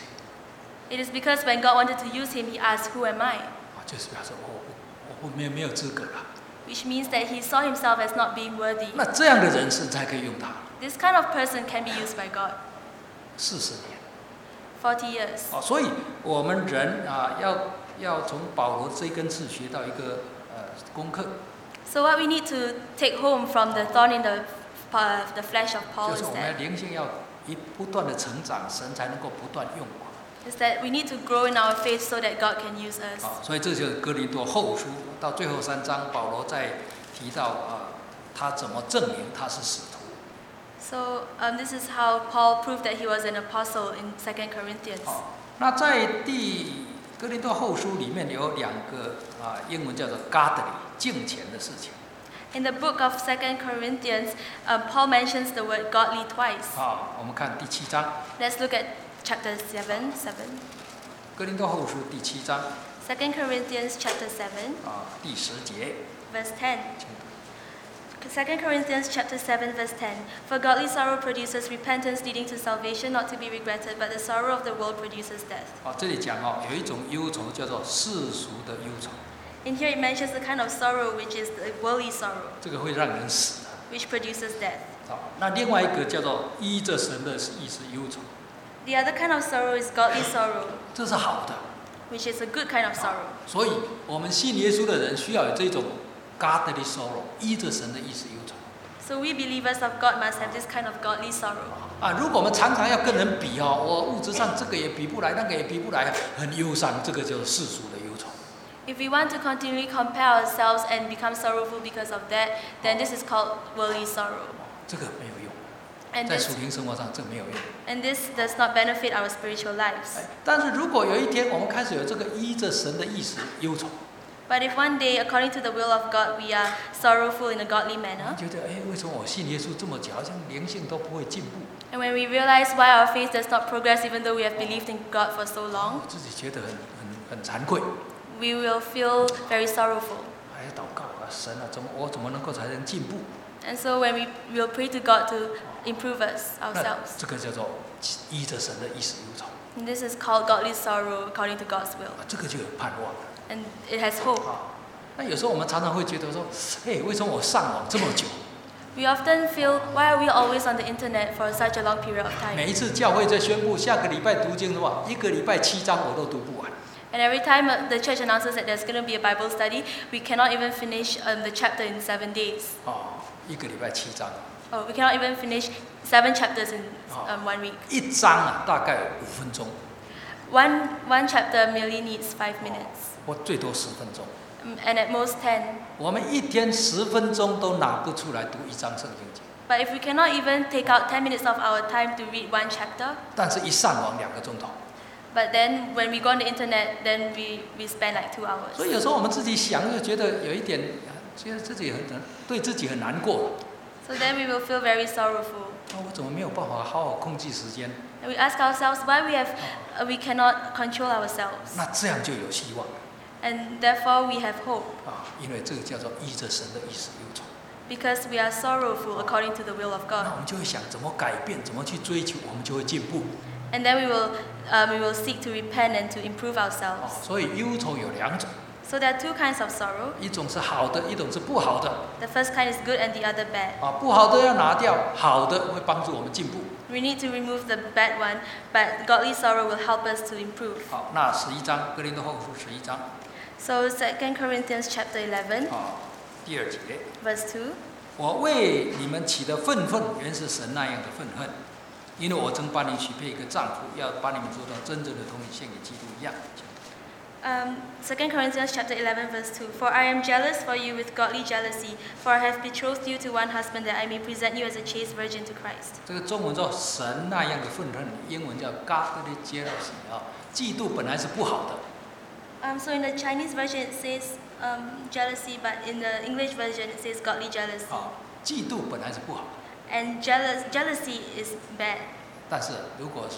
It is because when God wanted to use him, he asked, "Who am I?" 啊，就是表示我我我没有没有资格了。 Which means that he saw himself as not being worthy. 那这样的人神才可以用他。 This kind of person can be used by God. 四十年， forty years. 啊，所以我们人啊，要要从保罗这根刺学到一个呃功课， So what we need to take home from the thorn in the uh, the flesh of Paul 就 is 是我们的 that 灵性要一不断的成长，神才能够不断用我。 is that we need to grow in our faith so that God can use us. 啊，所以这就是哥林多后书到最后三章，保罗在提到啊，他怎么证明他是使徒。 So um, this is how Paul proved that he was an apostle in Second Corinthians. 好，那在第哥林多后书里面有两个啊，英文叫做 godly 敬虔的事情。 In the book of Second Corinthians, uh, Paul mentions the word godly twice. 好，我们看第七章， Let's look at chapter seven. seven. 哥林多后书第七章 Second Corinthians chapter seven, 啊第十节， verse ten. 请读 Second Corinthians chapter seven, verse ten. For godly sorrow produces repentance leading to salvation, not to be regretted, but the sorrow of the world produces death. 啊，这里讲哦，有一种忧愁叫做世俗的忧愁， In here it mentions the kind of sorrow which is the worldly sorrow, 这个会让人死的。 which produces death. 好，那另外一个叫做依着神的意思忧愁， The other kind of sorrow is godly sorrow, 这是好的。 which is a good kind of sorrow. 所以，我们信耶稣的人需要有这种 godly sorrow，依着神的意思忧愁。 So we believers of God must have this kind of godly sorrow. 啊，如果我们常常要跟人比哦，我物质上这个也比不来，那个也比不来，很忧伤，这个就是世俗的忧愁。 If we want to continually compare ourselves and become sorrowful because of that, then this is called worldly sorrow. 这个没有用， And 在 this, 属灵生活上这没有用。 and this does not benefit our spiritual lives. 哎但是如果有一天我们开始有这个依着神的意思忧愁， But if one day, according to the will of God, we are sorrowful in a godly 我 manner, 们觉得，哎，为什么我信耶稣这么久，好像灵性都不会进步？ and when we realize why our faith does not progress even though we have believed in God for so 我 long, 自己觉得很很很惭愧， we will feel very sorrowful. 还要祷告啊，神啊，怎么我怎么能够才能进步？ And so when we will pray to God to improve us 那 ourselves. 这个叫做依着神的意思忧愁， And this is called godly sorrow according to God's will. 啊，这个就有盼望了。 And it has hope. 啊，那有时候我们常常会觉得说，哎，为什么我上网这么久？ We often feel, why are we always on the internet for such a long period of 每 time? 一次教会在宣布下个礼拜读经的话，一个礼拜七章我都读不完。 And every time uh, the church announces that there's going to be a Bible study, we cannot even finish um, the chapter in seven days. 哦，一个礼拜七章， Oh, we cannot even finish seven chapters in um, one week. 一章啊大概五分钟， One, one chapter merely needs five minutes, 或最多十分钟。 um, and at most ten. 我们一天十分钟都拿不出来读一章圣经节， But if we cannot even take out ten minutes of our time to read one chapter, 但是一上网两个钟头。 but then when we go on the internet, then we, we spend like two hours. 所以有时候我们自己想，就觉得有一点，觉得自己很对自己很难过。 So then we will feel very sorrowful. 那我怎么没有办法好好控制时间？ And we ask ourselves why we have, uh, we cannot control ourselves. 那这样就有希望 And therefore we have hope 啊，因为这个叫做依着神的意思忧愁。 because we are sorrowful according to the will of 那 God. 我们就会想怎么改变，怎么去追求，我们就会进步。 And then we will, um, we will seek to repent and to improve 啊 ourselves. 所以忧愁有两种， So there are two kinds of sorrow. 一种是好的，一种是不好的。 The first kind is good and the other bad. 啊，不好的要拿掉，好的会帮助我们进步。 We need to remove the bad one, but godly sorrow will help us to improve. 好，那十一章，哥林多后书十一章， So Second Corinthians chapter eleven, 啊，第二节， verse two. 我为你们起的愤愤，原是神那样的愤恨，因为我曾把你许配一个丈夫，要把你们做到真正的同理献给基督一样。 Um, Second Corinthians chapter eleven, verse two. For I am jealous for you with godly jealousy, for I have betrothed you to one husband, that I may present you as a chaste virgin to Christ. 这个中文叫神那样的愤恨，英文叫 godly jealousy 啊，嫉妒本来是不好的。 Um, so in the Chinese version it says um, jealousy, but in the English version it says godly jealousy. 啊，嫉妒本来是不好的， And jealous, jealousy is bad. 但是如果是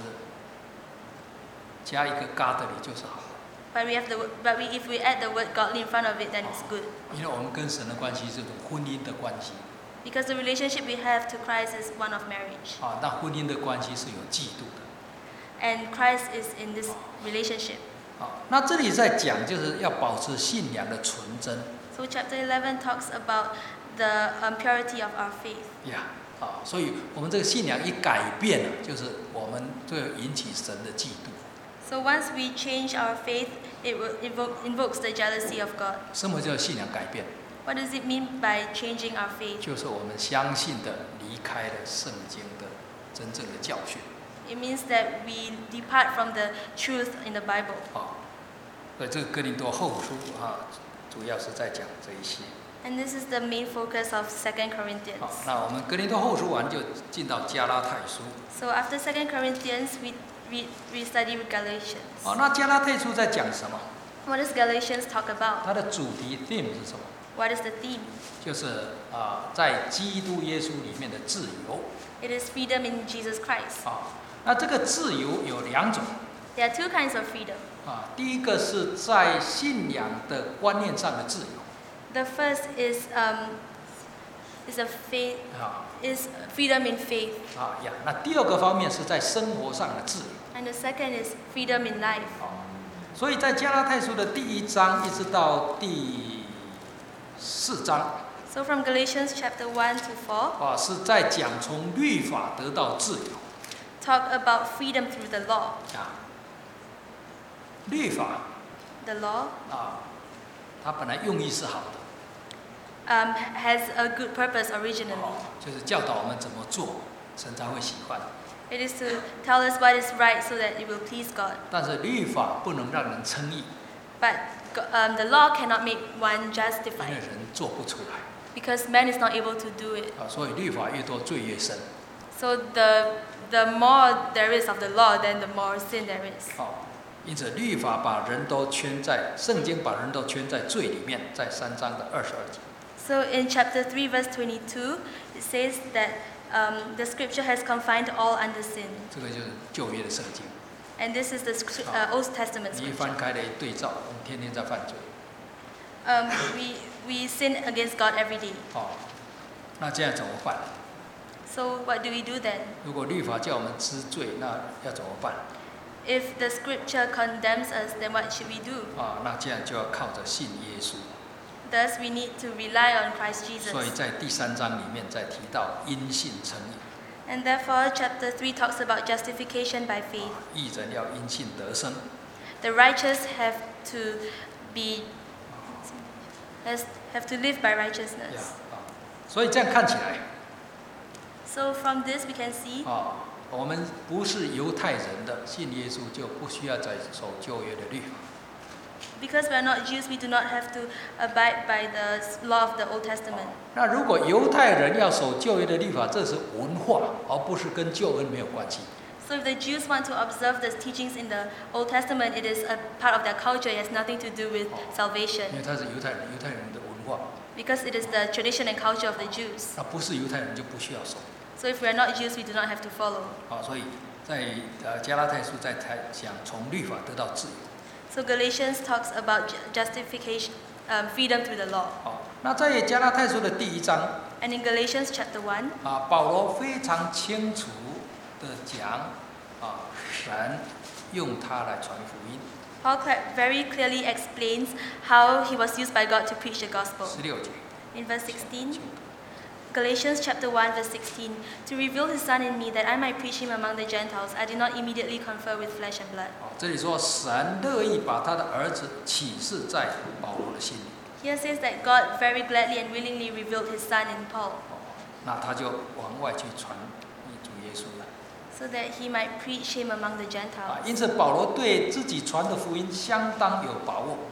加一个 godly 就是好的。 But we have the wo- but we, if we add the word godly in front of it, then it's good. 因为我们跟神的关系是种婚姻的关系 Because the relationship we have to Christ is one of marriage. 啊，那婚姻的关系是有嫉妒的 And Christ is in this relationship. 啊。那这里在讲就是要保持信仰的纯真 So chapter eleven talks about the um, purity of our faith. 呀啊，所以我们这个信仰一改变了，就是我们就会引起神的嫉妒。 So once we change our faith, it will invoke, invokes the jealousy of God. 什么叫信仰改变？ What does it mean by changing our faith? 就是我们相信的离开了圣经的真正的教训 It means that we depart from the truth in the Bible. 啊。所以这个哥林多后书啊，主要是在讲这一些。 And this is the main focus of Second 好， Corinthians. 那我们哥林多后书完就进到加拉太书。 So after Second Corinthians, we, we, we study Galatians. 哦，那加拉太书在讲什么？ What does Galatians talk about? 它的主题 theme 是什么？ What is the theme? 就是啊、在基督耶稣里面的自由 It is freedom in Jesus Christ. 啊。那这个自由有两种 There are two kinds of freedom. 啊，第一个是在信仰的观念上的自由 The first is um, is a faith 啊 is freedom in faith, 啊呀。那第二个方面是在生活上的自由 and the second is freedom in life. 啊。所以在加拉太书的第一章一直到第四章 So from Galatians chapter one to four, 啊，是在讲从律法得到自由 talk about freedom through the law. 啊。律法 The law 啊，它本来用意是好的。 um, has a good purpose originally. 就是教导我们怎么做，神才会喜欢。 It is to tell us what is right so that it will please God. 但是律法不能让人称义， But go- um, the law cannot make one 因为 justified 人做不出来 because man is not able to do it. 啊。所以律法越多，罪越深 So the the more there is of the law, then the more sin there is. 啊。 因此，律法把人都圈在圣经，把人都圈在罪里面，在三章的二十二节。 So in chapter three, verse twenty-two, it says that um, the scripture has confined all under sin. 这个就是旧约的圣经。 And this is the uh, Old Testament 你一 scripture. 翻开了一对照，我们天天在犯罪。 Um, we, we sin against God every day. 哦，那这样怎么办？ So what do we do then? 如果律法叫我们知罪，那要怎么办？ If the scripture condemns us, then what should we do? 啊，那这样就要靠着信耶稣。 Thus, we need to rely on Christ Jesus. 所以在第三章里面再提到因信称义， And therefore, chapter three talks about justification by faith. 义人要因信得生。 The righteous have to be has, have to live by 呀 righteousness. 啊，所以这样看起来， So from this we can see 啊，我们不是犹太人的，信耶稣就不需要再守旧约的律法。 because we are not Jews, we do not have to abide by the law of the Old Testament. 那如果犹太人要守旧约的律法，这是文化，而不是跟救恩没有关系。 So if the Jews want to observe the teachings in the Old Testament, it is a part of their culture. It has nothing to do with 因 salvation, 为它是犹太人，犹太人的文化， because it is the tradition and culture of the Jews. 那不是犹太人就不需要守。 So if we are not Jews, we do not have to follow. 啊，所以在呃加拉太书在谈讲从律法得到自由。 So Galatians talks about ju- justification, um, freedom through the law. 好，那在加拉太书的第一章 And in Galatians chapter one, 啊，保罗非常清楚的讲啊，神用他来传福音。 Paul cla- very clearly explains how he was used by God to preach the gospel. 十六节， In verse sixteen, Galatians chapter one, verse sixteen, to reveal his Son in me that I might preach him among the Gentiles, I did not immediately confer with flesh and blood. 啊，这里说神乐意把他的儿子启示在保罗的心里， Here says that God very gladly and willingly revealed his Son in Paul, 哦，那他就往外去传主耶稣了。 so that he might preach him among the 啊， Gentiles. 因此保罗对自己传的福音相当有把握，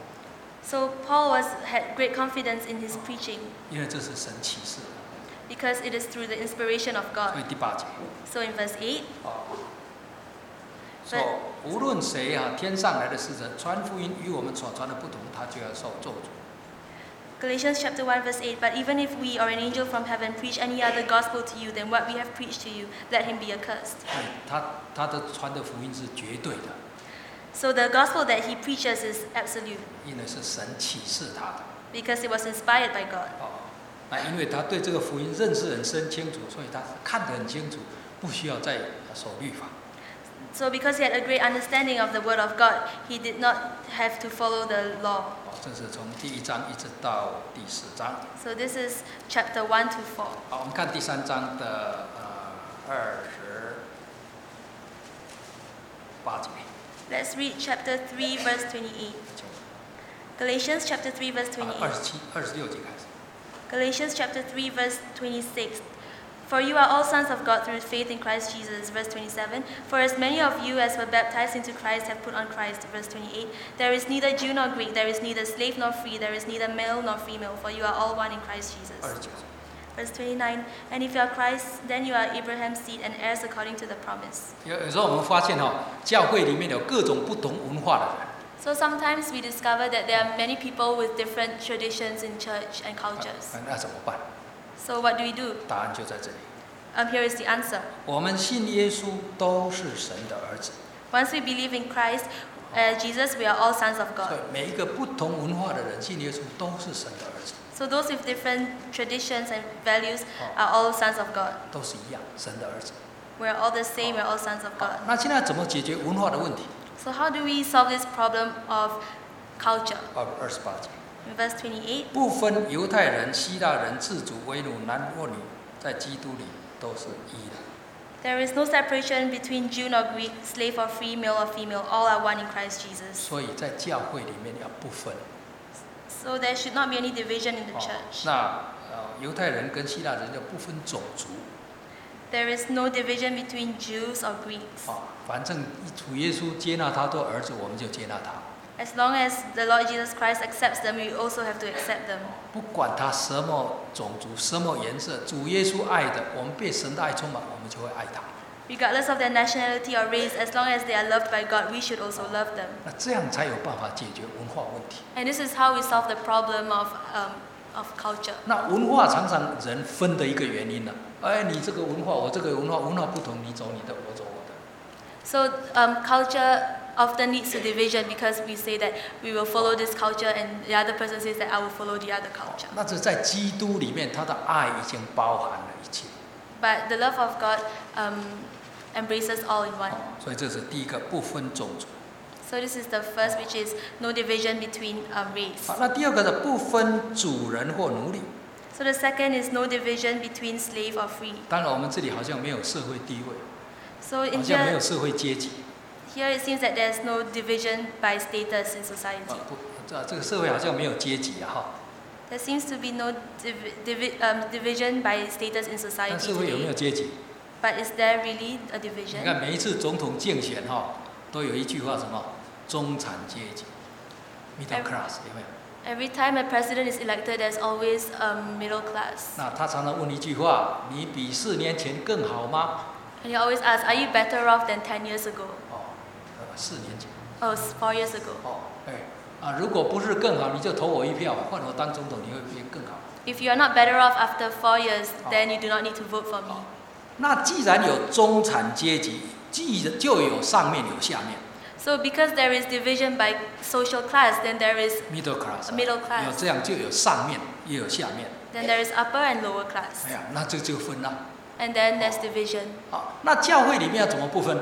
So Paul was had great confidence in his preaching, 因为这是神启示的。 because it is through the inspiration of 所 God. 以第八节， So in verse eight, 啊，说无论谁啊，天上来的使者传福音与我们所传的不同，他就要受咒诅。 Galatians chapter one, verse eight, but even if we or an angel from heaven preach any other gospel to you than what we have preached to you, let him be accursed. 所以他他的传的福音是绝对的， So the gospel that he preaches is absolute, 因为是神启示他的。 because it was inspired by God. 哦，那因为他对这个福音认识很深清楚，所以他看得很清楚，不需要再守律法。 So because he had a great understanding of the word of God, he did not have to follow the law. 哦，这是从第一章一直到第四章。 So this is chapter one to four. 好，我们看第三章的呃二十八节。 Let's read chapter three, verse twenty-eight. Galatians chapter three, verse 二 twenty-eight. 十七、二十六节开始。 Galatians chapter three, verse twenty-six. For you are all sons of God through faith in Christ Jesus. Verse twenty-seven. For as many of you as were baptized into Christ have put on Christ. Verse twenty-eight. There is neither Jew nor Greek, there is neither slave nor free, there is neither male nor female, for you are all one in Christ 二 Jesus. 十九节。 Verse twenty-nine. And if you are Christ, then you are Abraham's seed and heirs according to the promise. 有有时候我们发现哈，教会里面有各种不同文化的人， So sometimes we discover that there are many people with different traditions in church and cultures. 那怎么办？ So what do we do? 答案就在这里。 Um, here is the answer. 我们信耶稣都是神的儿子， Once we believe in Christ, uh, Jesus, we are all sons of 所 God. 以每一个不同文化的人信耶稣都是神的儿子， So those with different traditions and values are all sons of God. 都是一样神的儿子。 We are all the same, we are all sons of 好 God. 那现在怎么解决文化的问题？ So how do we solve this problem of culture? 二二十八节， In verse twenty-eight, 不分犹太人、希腊人、自主为奴、男或女，在基督里都是一的。 there is no separation between Jew nor Greek, slave or free, male or female, all are one in Christ Jesus. 所以在教会里面要不分。 So there should not be any division in the 哦 church. 那呃，犹太人跟希腊人就不分种族。 There is no division between Jews or Greeks. 啊，反正主耶稣接纳他做儿子，我们就接纳他。 As long as the Lord Jesus Christ accepts them, we also have to accept them. 不管他什么种族、什么颜色，主耶稣爱的，我们被神的爱充满，我们就会爱他。 regardless of their nationality or race, as long as they are loved by God, we should also love them. 那这样才有办法解决文化问题。 And this is how we solve the problem of um, of culture. 那文化常常人分的一个原因呢、啊？哎，你这个文化，我这个文化，文化不同，你走你的，我走我的。 So um, culture often leads to division because we say that we will follow this culture, and the other person says that I will follow the other culture. 那这在基督里面，他的爱已经包含了一切。 But the love of God um, embraces all in one. 所以这是第一个不分种族。 So this is the first, which is no division between um, race. 好，那第二个是不分主人或奴隶。 So the second is no division between slave or free. 当然，我们这里好像没有社会地位， So 好 in 像没有 here, 社会阶级。 here it seems that there's no division by status in 啊 society. 不，这这个社会好像没有阶级啊哈。 There seems to be no divi divi um, division by status in 但 society 社会有没有 today. 阶级？ But is there really a 你 division? 看每一次总统竞选哈，都有一句话什么？中产阶级 ，middle class 有没有？ Every time a president is elected, there's always um, middle class. 那他常常问一句话：你比四年前更好吗？ And he always asks, are you better off than ten years ago? 哦，呃，四年前。 Oh, s- four years ago. 哦，哎，啊，如果不是更好，你就投我一票，换我当总统，你会变更好。 If you are not better off after four years, then you do not need to vote for me. 那既然有中产阶级，既就有上面有下面 So because there is division by social class, then there is ，middle class， middle class. 有这样就有上面也有下面。 then there is upper and lower class. 哎呀，那这就分了。 And then there's division. 好，那教会里面要怎么不分？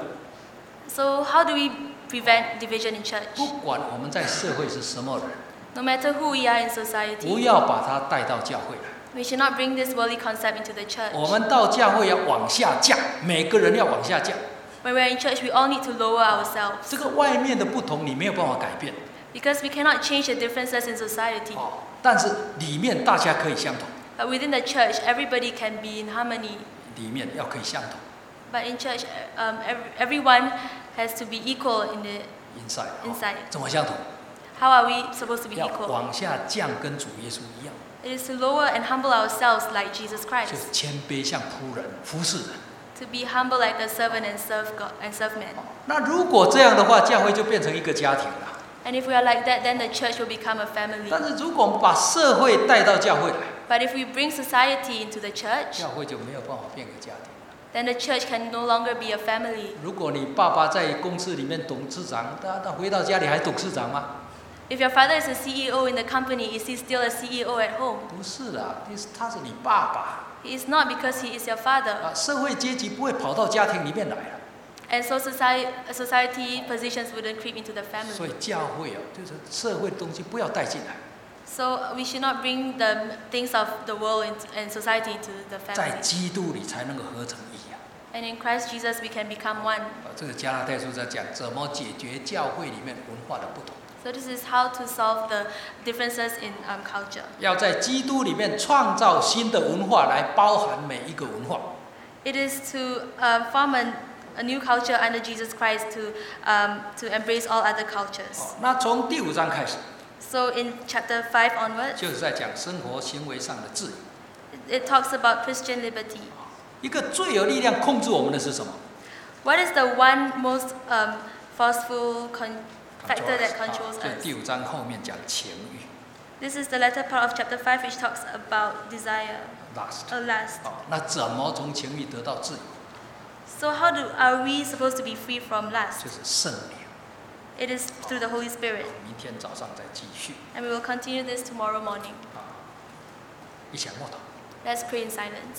So how do we prevent division in church? 不管我们在社会是什么人， No matter who we are in 不 society, 要把它带到教会来。 we should not bring this worldly concept into the church. 我们到教会要往下降，每个人要往下降。 When we're in church, we all need to lower ourselves. 这个外面的不同你没有办法改变， Because we cannot change the differences in society. 哦，但是里面大家可以相同， But within the church, everybody can be in harmony. 里面要可以相同 But in church, um, ev- everyone has to be equal in the ，inside，哦 inside. 怎么相同？ How are we supposed to be 要 equal? 往下降，跟主耶稣一样， It is to lower and humble ourselves like Jesus 就 Christ. 是谦卑像仆人，服侍人。 To be humble like a servant and serve God and serve men. 那如果这样的话，教会就变成一个家庭了。 And if we are like that, then the church will become a family. 但是如果我们把社会带到教会来， But if we bring society into the church, 教会就没有办法变个家庭。 then the church can no longer be a family. 如果你爸爸在公司里面董事长，他他回到家里还董事长吗？ If your father is a C E O in the company, is he still a C E O at home? 不是的，他是他是你爸爸 He is not, because he is your father. 啊。社会阶级不会跑到家庭里面来了， And so society, society positions wouldn't creep into the 所 family. 以教会啊，就是社会的东西不要带进来， So we should not bring the things of the world into, and society into the 在 family. 基督里才能够合成一啊。 And in Christ Jesus, we can become one. 啊，这个加拉太书在讲怎么解决教会里面文化的不同， So this is how to solve the differences in um, culture. 要在基督里面创造新的文化来包含每一个文化。 It is to uh, form a, a new culture under Jesus Christ to, um, to embrace all other cultures. 哦，那从第五章开始， So in chapter five onwards, 就是在讲生活行为上的自由。 it, it talks about Christian liberty. 一个最有力量控制我们的是什么？ What is the one most um, forceful con- factor that controls 啊，就 us? 第五章后面讲情欲 This is the latter part of chapter five, which talks about desire, lust。 or lust. 哦，那怎么从情欲得到自由？ So how do are we supposed to be free from lust? 就是圣灵。 It is through the Holy Spirit. 明天早上再继续 And we will continue this tomorrow morning. 啊，一起来默祷。 Let's pray in silence.